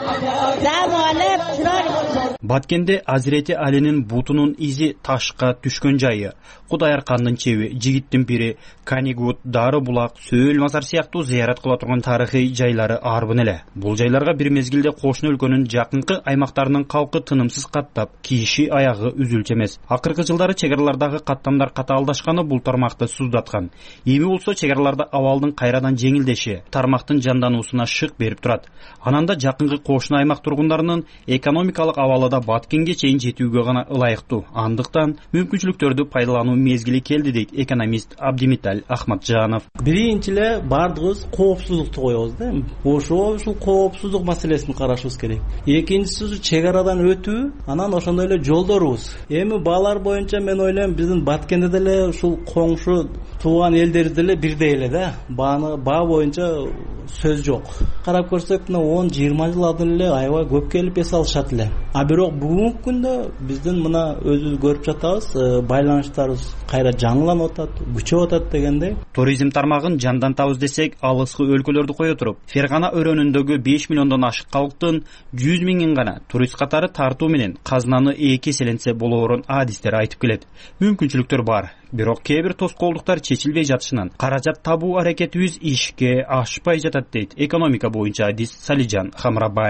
Баткенде Азирети Алинин бутунун изи ташка түшкөн жайы, Кудайаркандын чеби, Жигиттин пири, Канигут, Дары булак, Сөөл Мазар сыяктуу зыярат кыла турган тарыхый жайлары арбын эле. Бул жайларга бир мезгилде кошуна өлкөнүн жакынкы аймактарынын калкы тынымсыз каттап, кийиши аягы үзүлчү эмес. Акыркы жылдары чек аралардагы каттамдар катаалдашканы бул тармакты суздаткан. Эми болсо чек араларда абалдын кайрадан жеңилдеши тармактын жандануусуна шык берип турат. Анан да жакынкы кошуна аймак тургундарынын экономикалык абалы да Баткенге чейин жетүүгө гана ылайыктуу. Андыктан мүмкүнчүлүктөрдү пайдалануу мезгили келди дейт экономист Абдимитал Ахматжанов. Биринчи эле баардыгыбыз коопсуздукту коебуз да. Ошо ушул коопсуздук маселесин карашыбыз керек. Экинчиси чек арадан өтүү, анан ошондой эле жолдорубуз. Эми баалар боюнча мен ойлойм биздин Баткенде деле ушул коңшу тууган элдер деле бирдей эле да. Бааны баа боюнча сөз жок. Карап көрсөк, мына он жыйырма жыл алдын эле аябай көп келип эс алышат эле. А бирок бүгүнкү күндө биздин мына өзүбүз көрүп жатабыз, байланыштарыбыз кайра жаңыланып атат, күчөп атат дегендей. Туризм тармагын жандантабыз десек, алыскы өлкөлөрдү кое туруп, Фергана өрөөнүндөгү беш миллиондон ашык калктын жүз миңин гана турист катары тартуу менен казынаны эки эселенсе болоорун адистер айтып келет. Мүмкүнчүлүктөр бар, бирок кээ бир тоскоолдуктар чечилбей жатышынан каражат табуу аракетибиз ишке ашпай жатат дейт экономика боюнча адис Салижан Хамрабаев.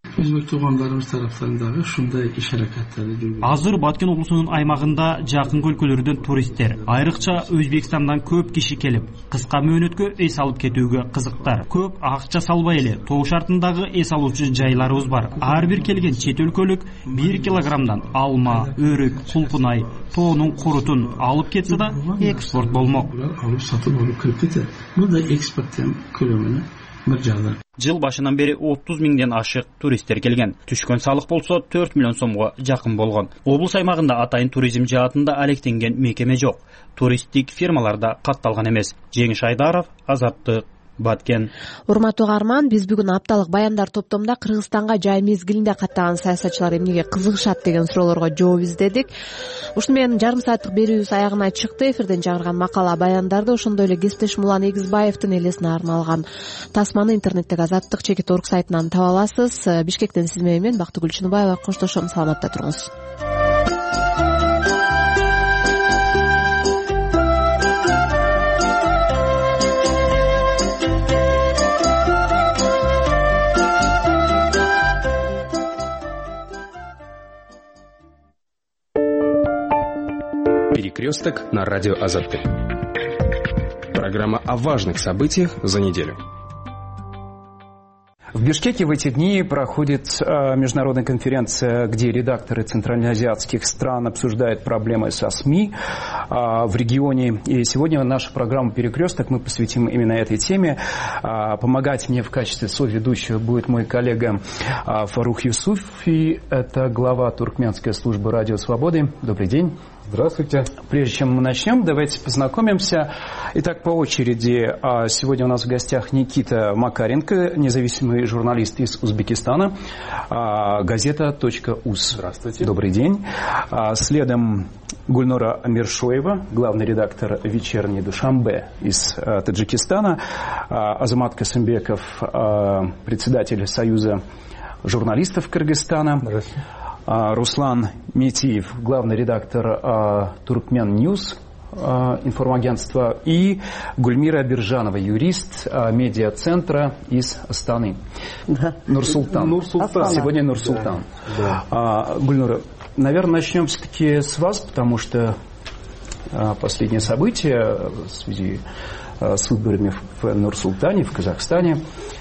өзбек туугандарыбыз тараптан дагы ушундай иш аракеттерди жүргүзүп. Азыр Баткен облусунун аймагында жакын өлкөлөрдөн туристтер, айрыкча Өзбекстандан көп киши келип, кыска мөөнөткө эс алып кетүүгө кызыктар. Көп акча салбай эле тоо шартындагы эс алуучу жайларыбыз бар. Ар бир келген чет өлкөлүк бир килограммдан алма, өрүк, кулпунай, тоонун курутун алып кетсе да экспорт болмок. Алып сатып алып кирип кетет. Бул да экспорттун көлөмүнө бир жагынан. Жыл башынан бери отуз миңден ашык туристтер келген. Түшкөн салык болсо төрт миллион сомго жакын болгон. Облус аймагында атайын туризм жаатында алектенген мекеме жок. Туристтик фирмалар да катталган эмес. Жеңиш Айдаров, Азаттык, Баткен. Урматтуу угарман, биз бүгүн апталык баяндар топтомунда Кыргызстанга жай мезгилинде каттаган саясатчылар эмнеге кызыгышат деген суроолорго жооп издедик. Ушуну менен жарым сааттык берүүбүз аягына чыкты. Эфирден жаңырган макала баяндарды, ошондой эле кесиптешим Улан Эгизбаевдин элесине арналган тасманы интернеттеги азаттык чекит орг сайтынан таба аласыз. Бишкектен сиз менен Бактыгүл Чыныбаева коштошом. Саламатта туруңуз. Перекресток на радио Азаттык. Программа о важных событиях за неделю. В Бишкеке в эти дни проходит международная конференция, где редакторы центральноазиатских стран обсуждают проблемы со СМИ в регионе. И сегодня нашу программу «Перекресток» мы посвятим именно этой теме. Помогать мне в качестве соведущего будет мой коллега Фарух Юсуфи. Это глава Туркменской службы радио «Свободы». Добрый день. Здравствуйте. Прежде чем мы начнем, давайте познакомимся. Итак, по очереди. Сегодня у нас в гостях Никита Макаренко, независимый журналист из Узбекистана. Газета.уз. Здравствуйте. Добрый день. Следом Гульнора Амиршоева, главный редактор «Вечерней Душанбе» из Таджикистана. Азамат Касымбеков, председатель Союза журналистов Кыргызстана. Здравствуйте. Руслан Метиев, главный редактор Туркмен Ньюс информагентства, и Гульмира Биржанова, юрист медиацентра из Астаны. Да. Нур-Султан. Нур-Султан. Сегодня Нур-Султан. Да. Да. Гульнура, наверное, начнем все-таки с вас, потому что последние события в связи с выборами в Нур-Султане, в Казахстане,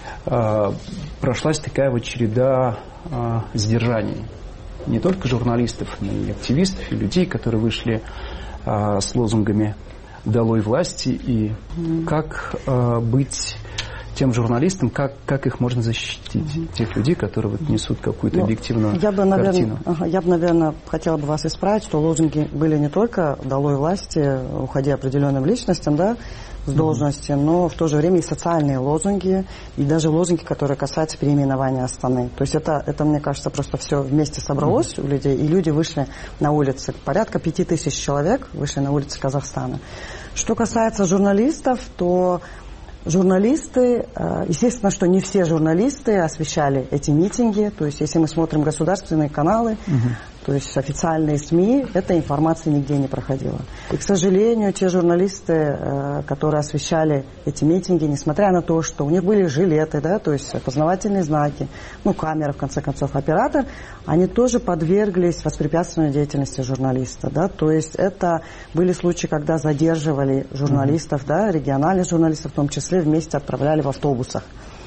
прошлась такая вот череда сдержаний. Не только журналистов, но и активистов, и людей, которые вышли а, с лозунгами «Долой власти». И как а, быть тем журналистам, как, как их можно защитить, угу. тех людей, которые вот несут какую-то ну, объективную я бы, наверное, картину. Ага, я бы, наверное, хотела бы вас исправить, что лозунги были не только «Долой власти», уходя определенным личностям, да, с должности, но в то же время и социальные лозунги, и даже лозунги, которые касаются переименования Астаны. То есть это, это мне кажется, просто все вместе собралось mm-hmm. у людей, и люди вышли на улицы. Порядка пяти тысяч человек вышли на улицы Казахстана. Что касается журналистов, то журналисты, естественно, что не все журналисты освещали эти митинги. То есть если мы смотрим государственные каналы, mm-hmm. то есть официальные СМИ, эта информация нигде не проходила. И, к сожалению, те журналисты, которые освещали эти митинги, несмотря на то, что у них были жилеты, да, то есть опознавательные знаки, ну, камера, в конце концов, оператор, они тоже подверглись воспрепятствованию деятельности журналиста. Да, то есть это были случаи, когда задерживали журналистов, mm-hmm. да, региональных журналистов, в том числе вместе отправляли в автобусах.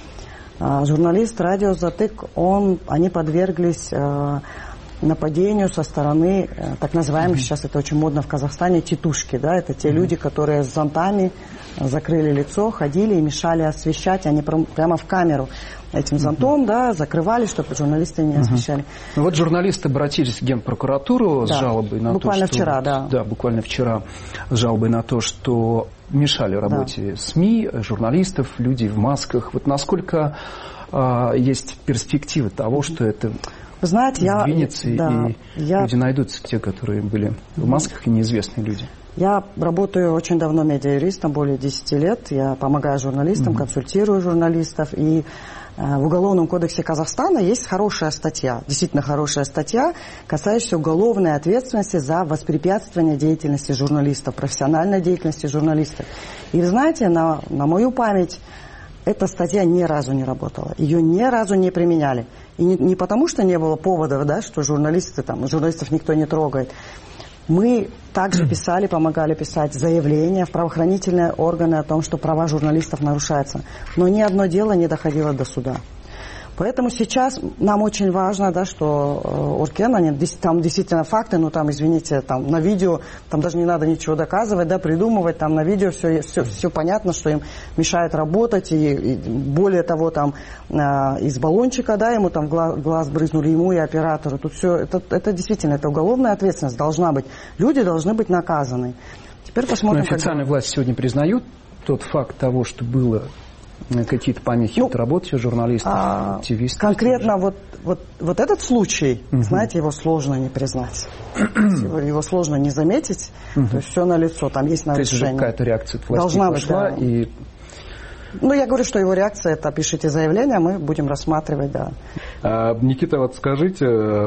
А, журналист радио «Затык», он, они подверглись нападению со стороны так называемых, mm-hmm. сейчас это очень модно в Казахстане, тетушки, да, это те mm-hmm. люди, которые с зонтами закрыли лицо, ходили и мешали освещать, они прямо в камеру этим зонтом, mm-hmm. да, закрывали, чтобы журналисты не освещали. Mm-hmm. Ну вот журналисты обратились в Генпрокуратуру да. с жалобой на буквально то, что... Буквально вчера, да. Да, буквально вчера с жалобой на то, что мешали работе да. СМИ, журналистов, людей в масках. Вот насколько а, есть перспективы того, что это... Вы знаете, я, да, и я, люди найдутся, те, которые были в масках, и неизвестные люди. Я работаю очень давно медиа-юристом, более десяти лет. Я помогаю журналистам, mm-hmm. консультирую журналистов. И э, в Уголовном кодексе Казахстана есть хорошая статья, действительно хорошая статья, касающаяся уголовной ответственности за воспрепятствование деятельности журналистов, профессиональной деятельности журналистов. И вы знаете, на, на мою память, эта статья ни разу не работала. Ее ни разу не применяли. И не, не потому, что не было поводов, да, что журналисты, там, журналистов никто не трогает. Мы также писали, помогали писать заявления в правоохранительные органы о том, что права журналистов нарушаются. Но ни одно дело не доходило до суда. Поэтому сейчас нам очень важно, да, что э, Оркен, они, там действительно факты, ну там, извините, там на видео, там даже не надо ничего доказывать, да, придумывать, там на видео все, все, все понятно, что им мешает работать, и, и более того, там э, из баллончика, да, ему там в глаз, глаз брызнули, ему и оператору, тут все, это, это действительно, это уголовная ответственность должна быть, люди должны быть наказаны. Теперь посмотрим. Но официальные когда... власти сегодня признают тот факт того, что было какие-то помехи ну, в работе журналистов, а, активистов. Конкретно вот, вот, вот этот случай, угу. знаете, его сложно не признать. его, его сложно не заметить. Угу. То есть все налицо, там есть нарушение. То есть уже какая-то реакция от власти должна пошла. Быть, да. И... Ну, я говорю, что его реакция, это пишите заявление, мы будем рассматривать, да. А, Никита, вот скажите,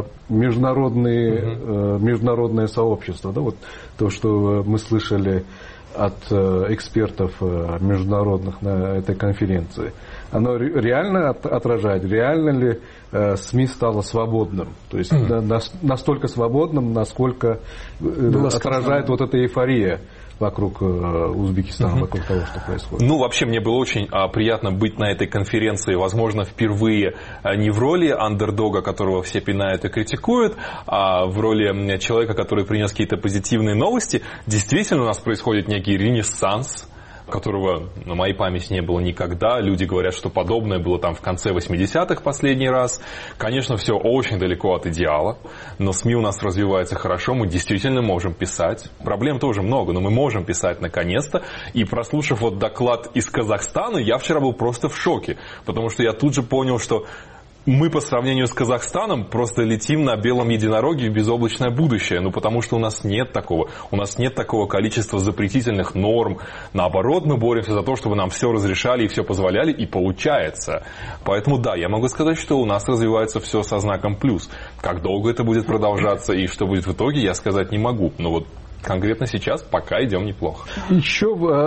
международные, угу. международное сообщество, да, вот то, что мы слышали от экспертов международных на этой конференции, оно реально отражает, реально ли СМИ стало свободным? То есть mm. настолько свободным, насколько Было отражает сказано. Вот эта эйфория вокруг Узбекистана, uh-huh. вокруг того, что происходит. Ну, вообще, мне было очень а, приятно быть на этой конференции, возможно, впервые а, не в роли андердога, которого все пинают и критикуют, а в роли человека, который принес какие-то позитивные новости. Действительно, у нас происходит некий ренессанс, которого на моей памяти не было никогда. Люди говорят, что подобное было там в конце восьмидесятых последний раз. Конечно, все очень далеко от идеала, но СМИ у нас развивается хорошо, мы действительно можем писать. Проблем тоже много, но мы можем писать наконец-то. И прослушав вот доклад из Казахстана, я вчера был просто в шоке, потому что я тут же понял, что мы по сравнению с Казахстаном просто летим на белом единороге в безоблачное будущее. Ну, потому что у нас нет такого. У нас нет такого количества запретительных норм. Наоборот, мы боремся за то, чтобы нам все разрешали и все позволяли, и получается. Поэтому да, я могу сказать, что у нас развивается все со знаком плюс. Как долго это будет продолжаться и что будет в итоге, я сказать не могу. Но вот конкретно сейчас пока идем неплохо. Еще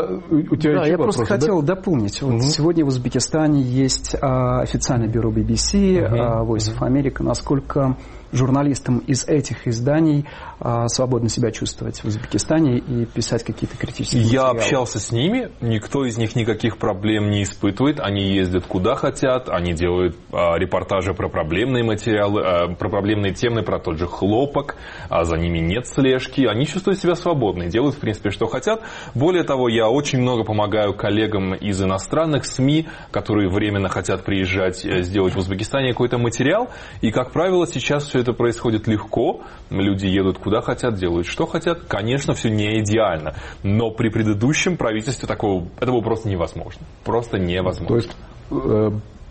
у тебя да, еще я вопрос, просто хотел да? дополнить. Вот угу. Сегодня в Узбекистане есть а, официальное бюро би би си, угу. а, Voice of America. Насколько журналистам из этих изданий а, свободно себя чувствовать в Узбекистане и писать какие-то критические материалы? Я общался с ними, никто из них никаких проблем не испытывает, они ездят куда хотят, они делают а, репортажи про проблемные материалы, а, про проблемные темы, про тот же хлопок, а за ними нет слежки, они чувствуют себя свободно и делают, в принципе, что хотят. Более того, я очень много помогаю коллегам из иностранных СМИ, которые временно хотят приезжать, сделать в Узбекистане какой-то материал, и, как правило, сейчас все это происходит легко, люди едут куда хотят, делают что хотят. Конечно, все не идеально, но при предыдущем правительстве такого, это было просто невозможно. Просто невозможно. То есть э,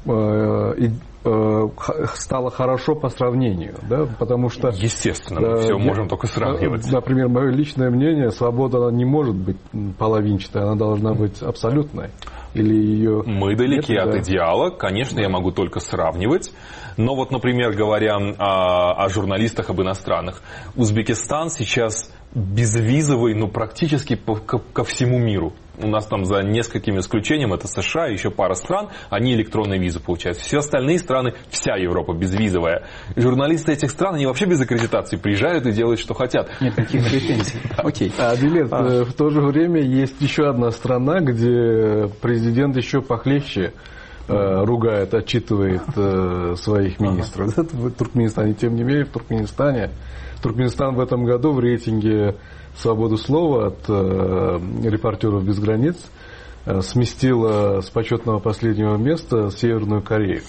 э, э, стало хорошо по сравнению, да? Потому что... Естественно, мы э, все я, можем только сравнивать. Например, мое личное мнение, свобода она не может быть половинчатой, она должна быть абсолютной. Или ее... Мы далеки нет, от да. идеала, конечно, я могу только сравнивать, но вот, например, говоря о, о журналистах, об иностранных, Узбекистан сейчас безвизовый, ну, практически по, ко, ко всему миру. У нас там за несколькими исключениями, это США, еще пара стран, они электронные визы получают. Все остальные страны, вся Европа безвизовая. Журналисты этих стран, они вообще без аккредитации приезжают и делают, что хотят. Нет никаких претензий. Окей. А, Билет, в то же время есть еще одна страна, где президент еще похлеще ругает, отчитывает своих министров. Это в Туркменистане. Тем не менее, в Туркменистане Туркменистан в этом году в рейтинге «Свободы слова» от э, «Репортеров без границ» э, сместила с почетного последнего места Северную Корею.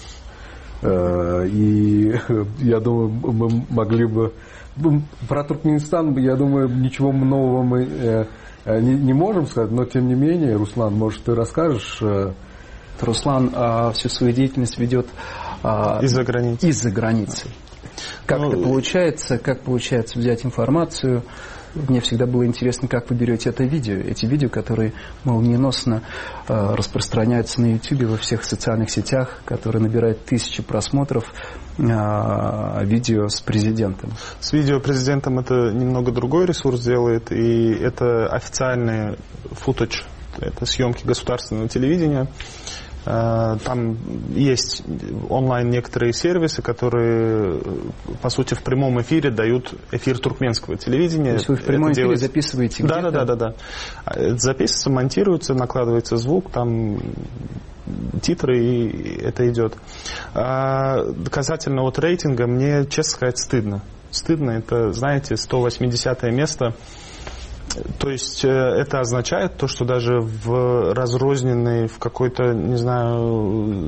Э, и э, я думаю, мы могли бы... Про Туркменистан, я думаю, ничего нового мы э, не, не можем сказать, но тем не менее, Руслан, может, ты расскажешь... Э, Руслан э, всю свою деятельность ведет э, из-за границы. Из-за границы. Как ну, это получается, как получается взять информацию? Мне всегда было интересно, как вы берете это видео. Эти видео, которые молниеносно э, распространяются на YouTube, во всех социальных сетях, которые набирают тысячи просмотров, э, видео с президентом. С видео президентом это немного другой ресурс делает, и это официальный футаж, это съемки государственного телевидения. Там есть онлайн некоторые сервисы, которые, по сути, в прямом эфире дают эфир туркменского телевидения. То есть вы в прямом эфире делаете... записываете да, где-то? Да, да, да, да. Записывается, монтируется, накладывается звук, там титры, и это идет. А касательно вот рейтинга, мне, честно сказать, стыдно. Стыдно, это, знаете, сто восьмидесятое место. То есть это означает то, что даже в разрозненной, в какой-то, не знаю,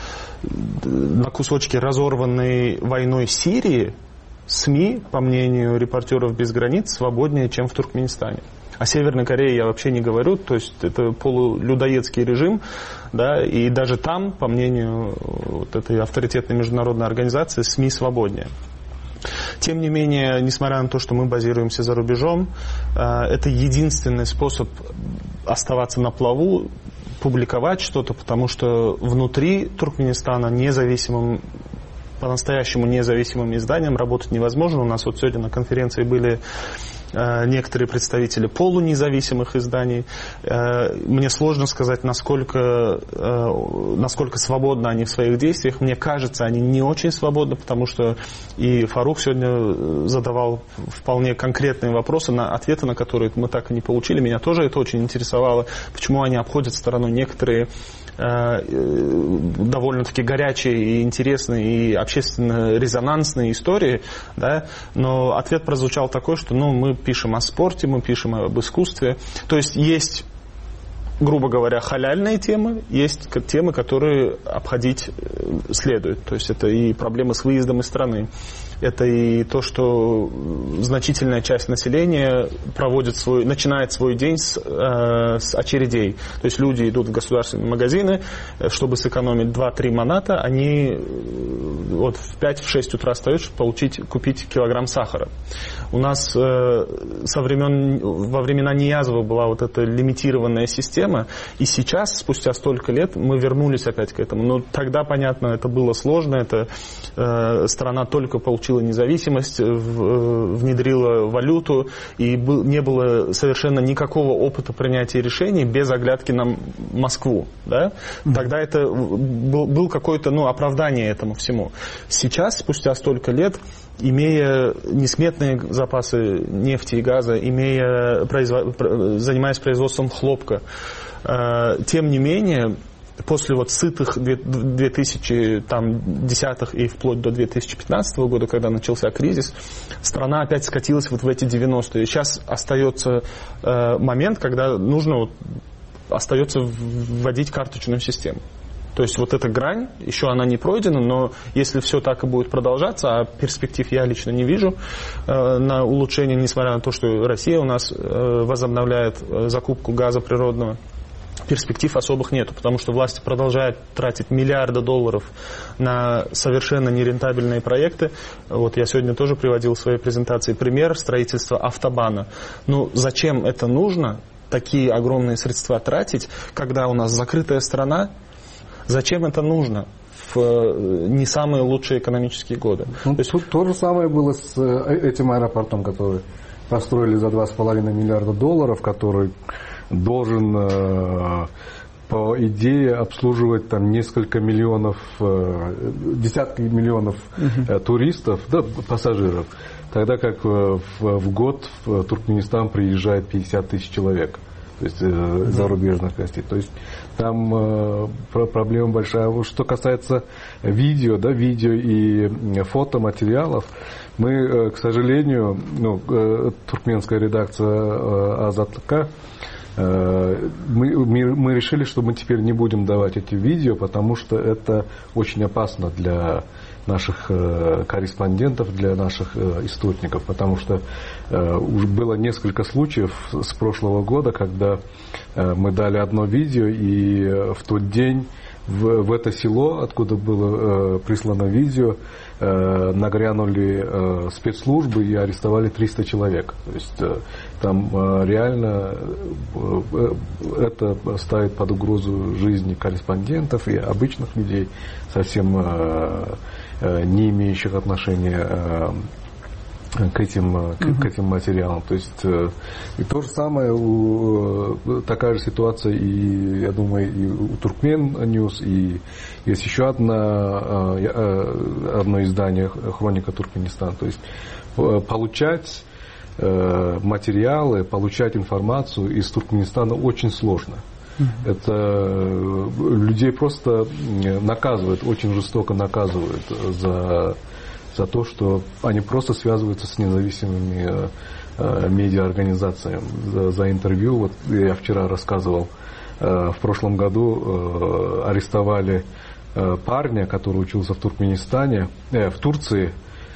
на кусочки разорванной войной Сирии СМИ, по мнению репортеров без границ, свободнее, чем в Туркменистане. О Северной Корее я вообще не говорю, то есть это полулюдоедский режим, да, и даже там, по мнению вот этой авторитетной международной организации, СМИ свободнее. Тем не менее, несмотря на то, что мы базируемся за рубежом, это единственный способ оставаться на плаву, публиковать что-то, потому что внутри Туркменистана независимым, по-настоящему независимым изданием работать невозможно. У нас вот сегодня на конференции были некоторые представители полунезависимых изданий. Мне сложно сказать, насколько, насколько свободны они в своих действиях. Мне кажется, они не очень свободны, потому что и Фарух сегодня задавал вполне конкретные вопросы, на ответы на которые мы так и не получили. Меня тоже это очень интересовало, почему они обходят стороной некоторые довольно-таки горячие и интересные и общественно резонансные истории, да, но ответ прозвучал такой, что ну, мы пишем о спорте, мы пишем об искусстве. То есть есть, грубо говоря, халяльные темы, есть темы, которые обходить следует. То есть это и проблемы с выездом из страны. Это и то, что значительная часть населения проводит свой, начинает свой день с, э, с очередей. То есть люди идут в государственные магазины, чтобы сэкономить два-три маната, они вот в пять-шесть утра встают, чтобы получить, купить килограмм сахара. У нас э, со времен, во времена Ниязова была вот эта лимитированная система, и сейчас, спустя столько лет, мы вернулись опять к этому. Но тогда, понятно, это было сложно, это э, страна только получила независимость, внедрила валюту, и не было совершенно никакого опыта принятия решений без оглядки на Москву. Да? Тогда это был, был какое-то ну, оправдание этому всему. Сейчас, спустя столько лет, имея несметные запасы нефти и газа, имея, производ... занимаясь производством хлопка, тем не менее, после вот сытых две тысячи десятых и вплоть до две тысячи пятнадцатого года, когда начался кризис, страна опять скатилась вот в эти девяностые. И сейчас остается э, момент, когда нужно вот, остается вводить карточную систему. То есть вот эта грань, еще она не пройдена, но если все так и будет продолжаться, а перспектив я лично не вижу э, на улучшение, несмотря на то, что Россия у нас э, возобновляет э, закупку газа природного, перспектив особых нету, потому что власти продолжают тратить миллиарды долларов на совершенно нерентабельные проекты. Вот я сегодня тоже приводил в своей презентации пример строительства автобана. Ну, зачем это нужно, такие огромные средства тратить, когда у нас закрытая страна? Зачем это нужно в не самые лучшие экономические годы? Ну, то, есть... Тут то же самое было с этим аэропортом, который построили за два с половиной миллиарда долларов, который должен, по идее, обслуживать там несколько миллионов, десятки миллионов uh-huh. туристов, да, пассажиров, тогда как в, в год в Туркменистан приезжает пятьдесят тысяч человек, то есть uh-huh. зарубежных гостей. То есть там проблема большая. Что касается видео, да, видео и фотоматериалов, мы, к сожалению, ну, туркменская редакция Азатлыка, Мы, мы решили, что мы теперь не будем давать эти видео, потому что это очень опасно для наших корреспондентов, для наших источников, потому что уже было несколько случаев с прошлого года, когда мы дали одно видео, и в тот день в, в это село, откуда было прислано видео, нагрянули спецслужбы и арестовали триста человек. То есть там реально это ставит под угрозу жизни корреспондентов и обычных людей, совсем не имеющих отношения к этим, к, к этим материалам. То есть и то же самое, у, такая же ситуация, и, я думаю, и у Туркмен Ньюс, и есть еще одна, одно издание «Хроника Туркменистана». То есть получать материалы, получать информацию из Туркменистана очень сложно. Это людей просто наказывают, очень жестоко наказывают за, за то, что они просто связываются с независимыми э, медиаорганизациями. За, за интервью, вот я вчера рассказывал, э, в прошлом году э, арестовали э, парня, который учился в Туркменистане, э, в Турции,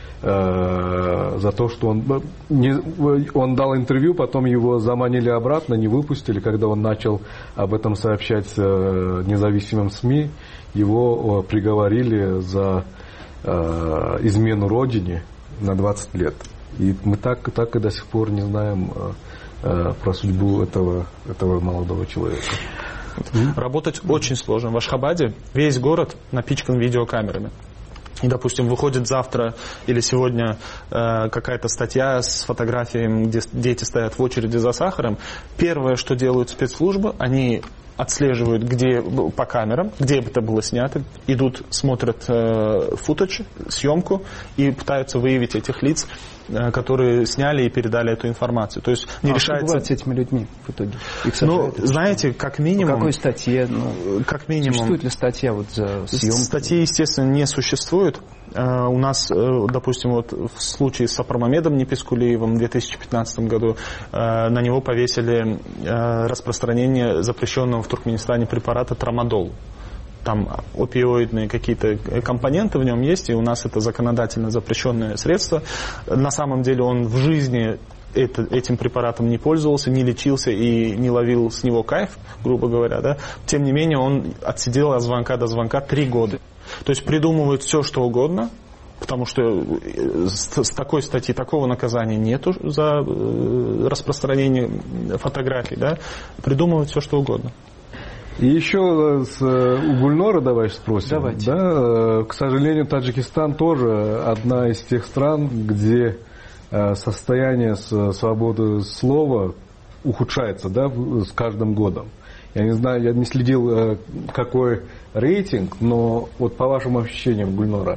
за то, что он, не, он дал интервью, потом его заманили обратно, не выпустили. Когда он начал об этом сообщать независимым СМИ, его приговорили за измену родине на двадцать лет. И мы так, так и до сих пор не знаем про судьбу этого, этого молодого человека. Работать очень сложно. В Ашхабаде весь город напичкан видеокамерами. И, допустим, выходит завтра или сегодня э, какая-то статья с фотографиями, где дети стоят в очереди за сахаром. Первое, что делают спецслужбы, они отслеживают, где по камерам, где это было снято, идут, смотрят э, футаж, съемку и пытаются выявить этих лиц, э, которые сняли и передали эту информацию. То есть не а решается... что бывает с этими людьми в итоге? Ну, знаете, как минимум... По какой статье? Ну, как минимум... Существует ли статья вот за съемку? Статьи, естественно, не существует. Uh, у нас, uh, допустим, вот в случае с Апармамедом Непискулиевым в две тысячи пятнадцатом году uh, на него повесили uh, распространение запрещенного в Туркменистане препарата трамадол. Там опиоидные какие-то компоненты в нем есть, и у нас это законодательно запрещенное средство. На самом деле он в жизни это, этим препаратом не пользовался, не лечился и не ловил с него кайф, грубо говоря. Да? Тем не менее, он отсидел от звонка до звонка три года. То есть придумывают все, что угодно, потому что с такой статьи такого наказания нету за распространение фотографий, да? Придумывают все, что угодно. И еще с, у Гульнора давай спросим. Давайте. Да, к сожалению, Таджикистан тоже одна из тех стран, где состояние свободы слова ухудшается, да, с каждым годом. Я не знаю, я не следил, какой рейтинг, но вот по вашим ощущениям, Гульнора,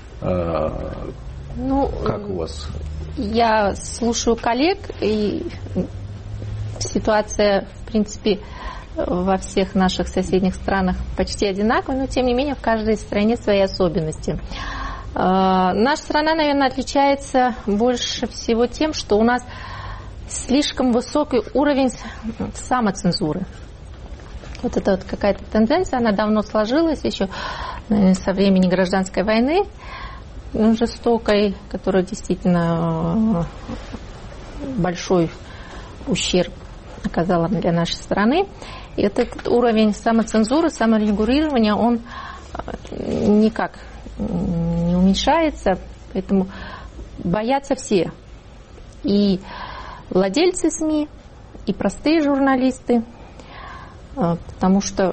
ну, как у вас? Я слушаю коллег, и ситуация, в принципе, во всех наших соседних странах почти одинаковая, но, тем не менее, в каждой стране свои особенности. Наша страна, наверное, отличается больше всего тем, что у нас слишком высокий уровень самоцензуры. Вот это вот какая-то тенденция, она давно сложилась еще наверное, со времени гражданской войны жестокой, которая действительно большой ущерб оказала для нашей страны. И вот этот уровень самоцензуры, саморегулирования, он никак не уменьшается, поэтому боятся все. И владельцы СМИ, и простые журналисты, потому что...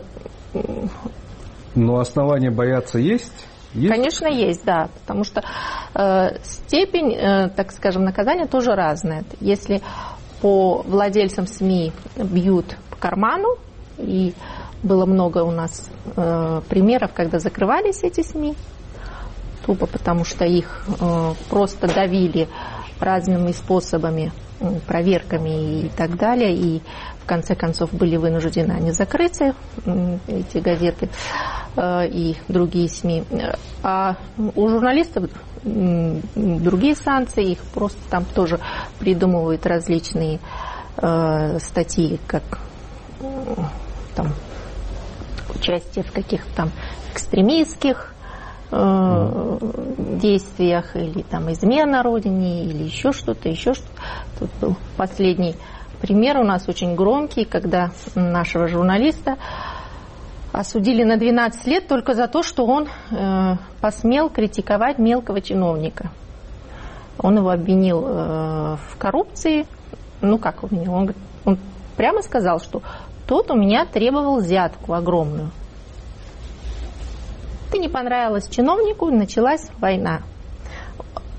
Но основания бояться есть? Есть? Конечно, есть, да. Потому что э, степень, э, так скажем, наказания тоже разная. Если по владельцам СМИ бьют по карману, и было много у нас э, примеров, когда закрывались эти СМИ, тупо потому что их э, просто давили разными способами, проверками и так далее, и в конце концов были вынуждены они закрыться, эти газеты э, и другие СМИ. А у журналистов другие санкции, их просто там тоже придумывают различные э, статьи, как э, там участие в каких-то там экстремистских э, действиях, или там измена родине, или еще что-то, еще что-то. Тут был последний пример у нас очень громкий, когда нашего журналиста осудили на двенадцать лет только за то, что он э, посмел критиковать мелкого чиновника. Он его обвинил э, в коррупции. Ну, как обвинил? Он, он прямо сказал, что тот у меня требовал взятку огромную. Это не понравилось чиновнику, началась война.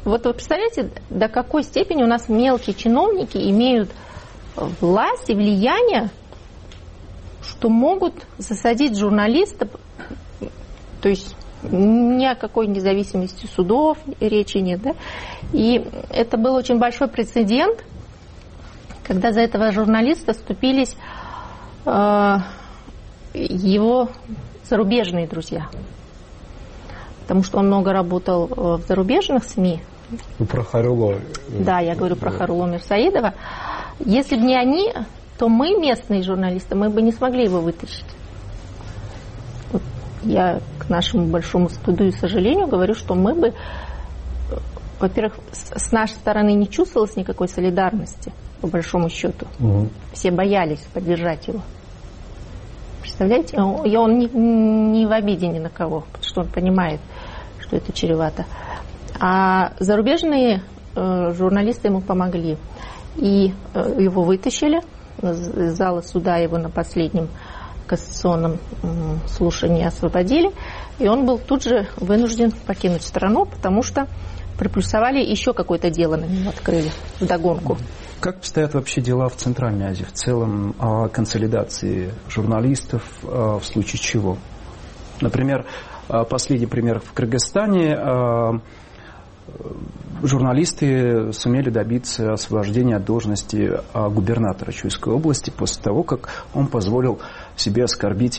вот вы представляете, до какой степени у нас мелкие чиновники имеют власть и влияние, что могут засадить журналистов, то есть ни о какой независимости судов речи нет, да? И это был очень большой прецедент, когда за этого журналиста вступились э, его зарубежные друзья. Потому что он много работал в зарубежных СМИ. Ну, про Харуло. Да, я говорю про Харуло Мирсаидова. Если бы не они, то мы, местные журналисты, мы бы не смогли его вытащить. Вот я к нашему большому стыду и сожалению говорю, что мы бы, во-первых, с нашей стороны не чувствовалось никакой солидарности, по большому счету. Угу. Все боялись поддержать его. Представляете? И он не, не в обиде ни на кого, потому что он понимает, что это чревато. А зарубежные э, журналисты ему помогли. И э, его вытащили из зала суда, его на последнем кассационном э, слушании освободили. И он был тут же вынужден покинуть страну, потому что приплюсовали, еще какое-то дело на него открыли вдогонку. Как обстоят вообще дела в Центральной Азии? В целом о консолидации журналистов, в случае чего? Например, последний пример в Кыргызстане. Журналисты сумели добиться освобождения от должности губернатора Чуйской области после того, как он позволил себе оскорбить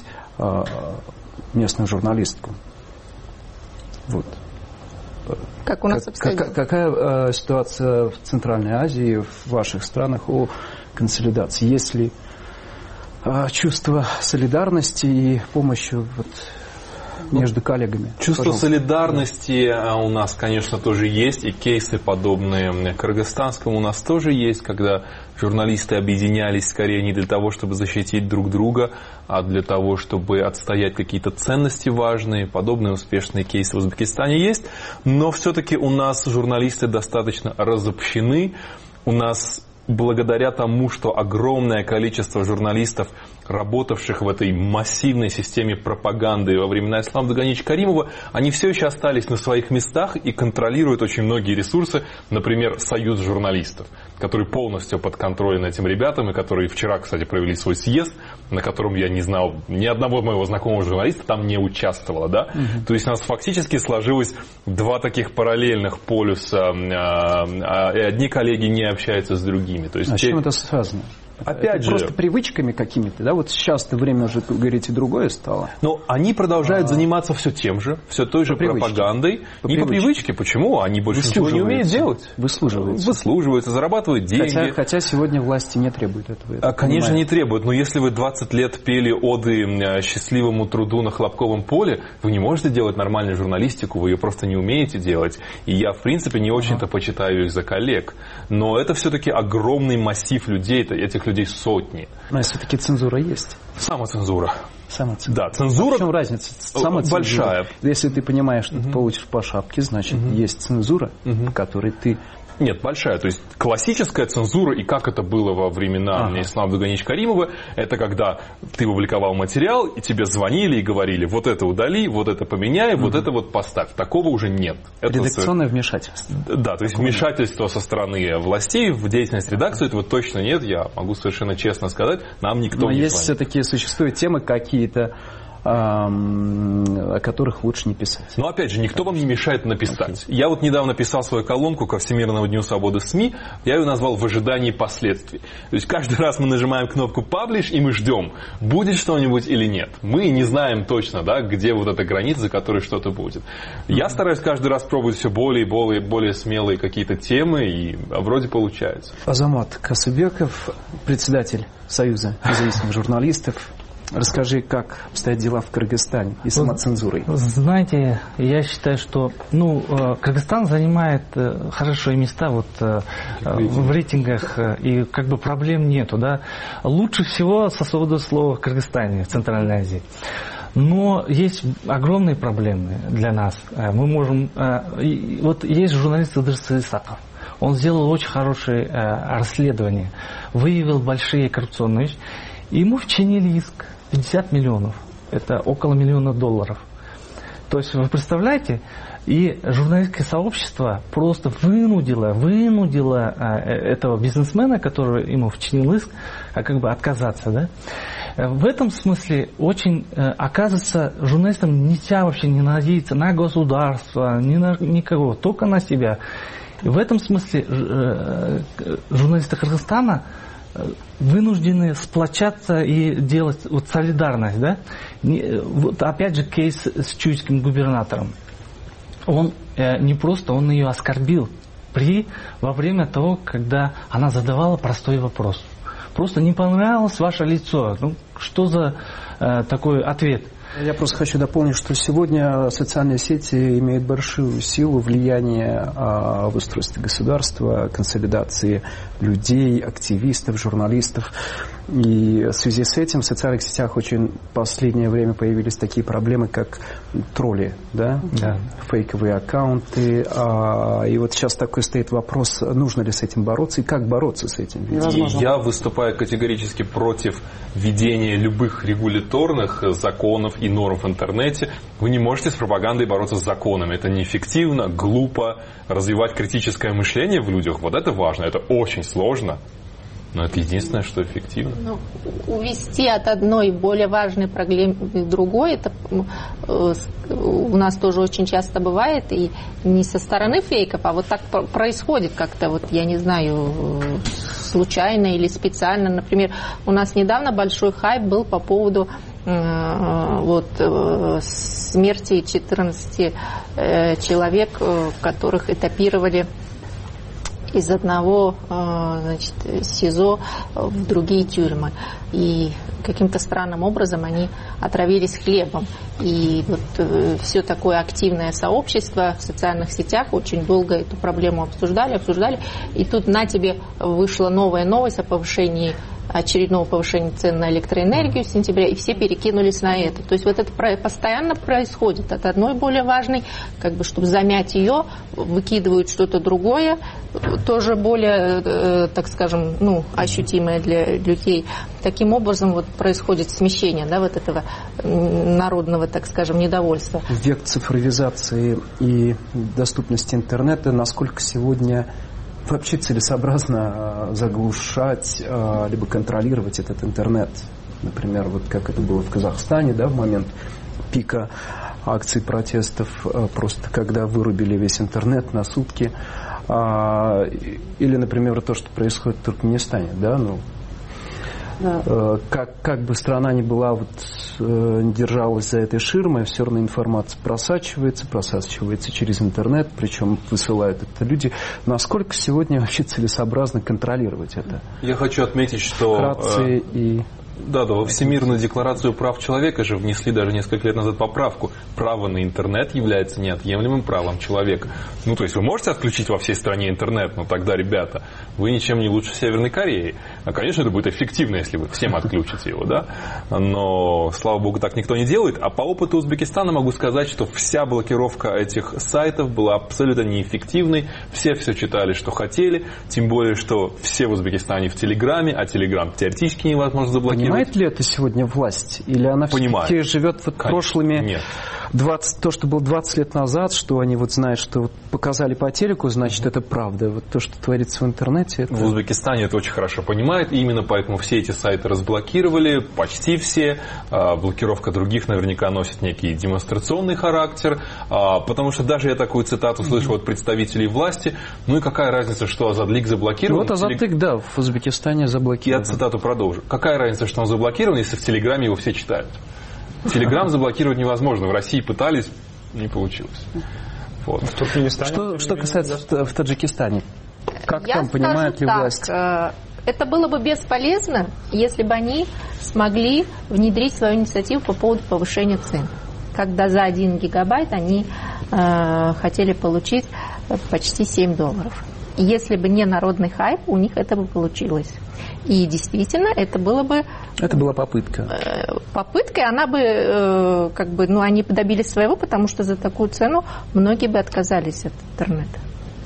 местную журналистку. Вот. Как у нас обстоит? Как, какая э, ситуация в Центральной Азии, в ваших странах о консолидации? Есть ли э, чувство солидарности и помощи вот, между коллегами? Чувство Пожалуйста. солидарности у нас, конечно, тоже есть, и кейсы подобные кыргызстанскому у нас тоже есть, когда журналисты объединялись скорее не для того, чтобы защитить друг друга, а для того, чтобы отстоять какие-то ценности важные. Подобные успешные кейсы в Узбекистане есть, но все-таки у нас журналисты достаточно разобщены. У нас благодаря тому, что огромное количество журналистов, работавших в этой массивной системе пропаганды во времена Ислама Даганича Каримова, они все еще остались на своих местах и контролируют очень многие ресурсы, например, Союз журналистов, который полностью под контролем этим ребятам, и которые вчера, кстати, провели свой съезд, на котором я не знал, ни одного моего знакомого журналиста там не участвовало. Да? Угу. То есть у нас фактически сложилось два таких параллельных полюса, и одни коллеги не общаются с другими. То есть а с те... чем это связано? Опять это же, просто привычками какими-то, да? Вот сейчас-то время уже, говорите, другое стало. Но они продолжают а... заниматься все тем же, все той же по пропагандой. По не привычке. По привычке, почему? Они больше ничего не умеют делать. Выслуживаются. Выслуживаются, зарабатывают деньги. Хотя, хотя сегодня власти не требуют этого. А, конечно, понимаю. Не требуют. Но если вы двадцать лет пели оды счастливому труду на Хлопковом поле, вы не можете делать нормальную журналистику, вы ее просто не умеете делать. И я, в принципе, не очень-то ага. почитаю их за коллег. Но это все-таки огромный массив людей, этих людей сотни. Но все-таки цензура есть. Самоцензура. Самоцензура. Да, цензура. А в чем разница? Самоцензура. Большая. Если ты понимаешь, что угу. ты получишь по шапке, значит, угу. есть цензура, угу. которой ты... Нет, большая. То есть классическая цензура, и как это было во времена ага. Ислама Даганича Каримова, это когда ты публиковал материал, и тебе звонили и говорили, вот это удали, вот это поменяй, угу. вот это вот поставь. Такого уже нет. Это редакционное вмешательство. Да, то есть Такого вмешательство нет. со стороны властей в деятельность редакции, этого точно нет, я могу совершенно честно сказать, нам никто Но не есть звонит. все-таки, существуют темы какие-то, о которых лучше не писать. Но опять же, никто вам не мешает написать. Okay. Я вот недавно писал свою колонку ко Всемирному дню свободы СМИ, я ее назвал «В ожидании последствий». То есть каждый раз мы нажимаем кнопку «Паблиш» и мы ждем, будет что-нибудь или нет. Мы не знаем точно, да, где вот эта граница, за которой что-то будет. Mm-hmm. Я стараюсь каждый раз пробовать все более и более, более смелые какие-то темы, и вроде получается. Азамат Касыбеков, председатель Союза независимых журналистов. Расскажи, как обстоят дела в Кыргызстане и самоцензурой. Знаете, я считаю, что ну, Кыргызстан занимает хорошие места вот, в рейтингах, и как бы проблем нету. Да? Лучше всего со свободой слова в Кыргызстане, в Центральной Азии. Но есть огромные проблемы для нас. Мы можем... Вот есть журналист Идырс Исаков. Он сделал очень хорошее расследование, выявил большие коррупционные вещи. Ему вчинили иск пятьдесят миллионов. Это около миллиона долларов. То есть, вы представляете, И журналистское сообщество просто вынудило, вынудило этого бизнесмена, который ему вчинил иск, как бы отказаться. Да? В этом смысле очень, оказывается, журналистам нельзя вообще не надеяться на государство, ни на никого, только на себя. И в этом смысле журналисты Кыргызстана вынуждены сплочаться и делать вот солидарность. Да? Вот опять же кейс с чуйским губернатором. Он э, не просто, он ее оскорбил при, во время того, когда она задавала простой вопрос. Просто не понравилось ваше лицо. Ну, что за э, такой ответ? Я просто хочу дополнить, что сегодня социальные сети имеют большую силу, влияние в устройстве государства, консолидации людей, активистов, журналистов. И в связи с этим в социальных сетях очень в последнее время появились такие проблемы, как тролли, да? Да. Фейковые аккаунты. И вот сейчас такой стоит вопрос, нужно ли с этим бороться и как бороться с этим. И я выступаю категорически против введения любых регуляторных законов и норм в интернете. Вы не можете с пропагандой бороться с законами. Это неэффективно, глупо. Развивать критическое мышление в людях, вот это важно, это очень сложно. Но это единственное, что эффективно. Ну, увести от одной более важной проблемы к другой, это э, у нас тоже очень часто бывает, и не со стороны фейков, а вот так происходит как-то, вот я не знаю, случайно или специально. Например, у нас недавно большой хайп был по поводу э, вот, э, смерти четырнадцати э, человек, э, которых этапировали из одного, значит, СИЗО в другие тюрьмы. И каким-то странным образом они отравились хлебом. И вот все такое активное сообщество в социальных сетях очень долго эту проблему обсуждали, обсуждали. И тут на тебе вышла новая новость о повышении очередного повышения цен на электроэнергию с сентября, и все перекинулись на это. То есть вот это постоянно происходит. От одной более важной, как бы, чтобы замять ее, выкидывают что-то другое, тоже более, так скажем, ну, ощутимое для людей. Таким образом вот происходит смещение, да, вот этого народного, так скажем, недовольства. В век цифровизации и доступности интернета, насколько сегодня вообще целесообразно заглушать либо контролировать этот интернет? Например, вот как это было в Казахстане, да, в момент пика акций протестов, просто когда вырубили весь интернет на сутки. Или, например, то, что происходит в Туркменистане, да, ну, да. Как, как бы страна ни была, вот, держалась за этой ширмой, все равно информация просачивается, просачивается через интернет, причем высылают это люди. Насколько сегодня вообще целесообразно контролировать это? Я хочу отметить, что... Вкратце и... Да, да, во Всемирную декларацию прав человека же внесли даже несколько лет назад поправку. Право на интернет является неотъемлемым правом человека. Ну, то есть вы можете отключить во всей стране интернет, но тогда, ребята, вы ничем не лучше Северной Кореи. А, конечно, это будет эффективно, если вы всем отключите его, да. Но, слава богу, так никто не делает. А по опыту Узбекистана могу сказать, что вся блокировка этих сайтов была абсолютно неэффективной. Все все читали, что хотели. Тем более, что все в Узбекистане в Телеграме, а Телеграм теоретически невозможно заблокировать. Понимает ли это сегодня власть? Или она все-таки живет вот прошлыми, Нет. двадцать, то, что было двадцать лет назад, что они вот знают, что вот показали по телеку, значит, это правда. Вот то, что творится в интернете. Это... В Узбекистане это очень хорошо понимает, и именно поэтому все эти сайты разблокировали, почти все. Блокировка других наверняка носит некий демонстрационный характер, потому что даже я такую цитату слышал от представителей власти: ну и какая разница, что Азадлик заблокирован? Вот Азадлик, да, в Узбекистане заблокирован. Я цитату продолжу. Какая разница, что он заблокирован, если в Телеграме его все читают? Телеграм заблокировать невозможно. В России пытались, не получилось. Вот. В Туркменистане. Что, что касается в, в Таджикистане, как Я там понимает ли так, власть? Это было бы бесполезно, если бы они смогли внедрить свою инициативу по поводу повышения цен. Когда за один гигабайт они э, хотели получить почти семь долларов. Если бы не народный хайп, у них это бы получилось. И действительно, это было бы... Это была попытка. Попыткой, она бы, как бы, ну, они бы добились своего, потому что за такую цену многие бы отказались от интернета.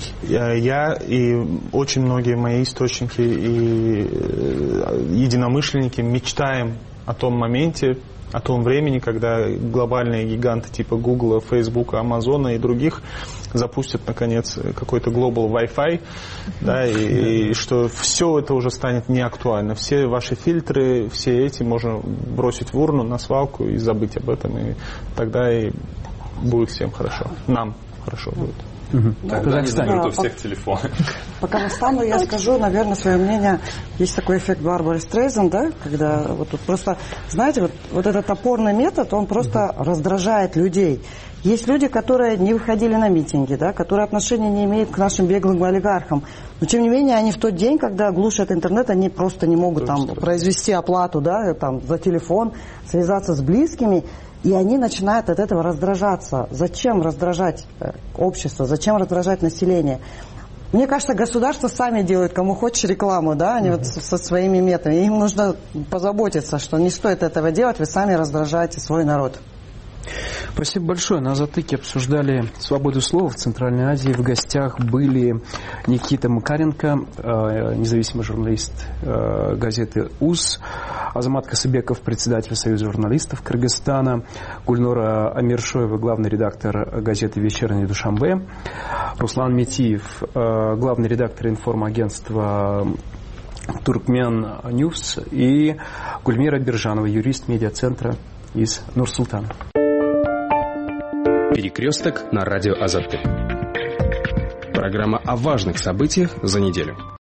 Я и очень многие мои источники и единомышленники мечтаем о том моменте, о том времени, когда глобальные гиганты типа Google, Facebook, Amazon и других запустят, наконец, какой-то global Wi-Fi, да, и, и что все это уже станет неактуально. Все ваши фильтры, все эти можно бросить в урну, на свалку и забыть об этом, и тогда и будет всем хорошо. Нам хорошо будет. Угу. Тогда не заберут у всех телефоны. По Казахстану я скажу, наверное, свое мнение. Есть такой эффект Барбары Стрейзен, да, когда вот тут просто, знаете, вот, вот этот опорный метод, он просто угу. раздражает людей. Есть люди, которые не выходили на митинги, да, которые отношения не имеют к нашим беглым олигархам. Но, тем не менее, они в тот день, когда глушат интернет, они просто не могут там произвести оплату, да, там, за телефон, связаться с близкими. И они начинают от этого раздражаться. Зачем раздражать общество? Зачем раздражать население? Мне кажется, государства сами делают, кому хочешь, рекламу, да, они mm-hmm. вот со своими методами. Им нужно позаботиться, что не стоит этого делать, вы сами раздражаете свой народ. Спасибо большое. На «Затыке» обсуждали свободу слова в Центральной Азии. В гостях были Никита Макаренко, независимый журналист газеты УЗ, Азамат Касыбеков, председатель Союза журналистов Кыргызстана, Гульнора Амиршоева, главный редактор газеты «Вечерний Душанбе», Руслан Метиев, главный редактор информагентства «Туркмен Ньюс» и Гульмира Биржанова, юрист медиацентра из Нур-Султана. Перекресток на радио Азатты. Программа о важных событиях за неделю.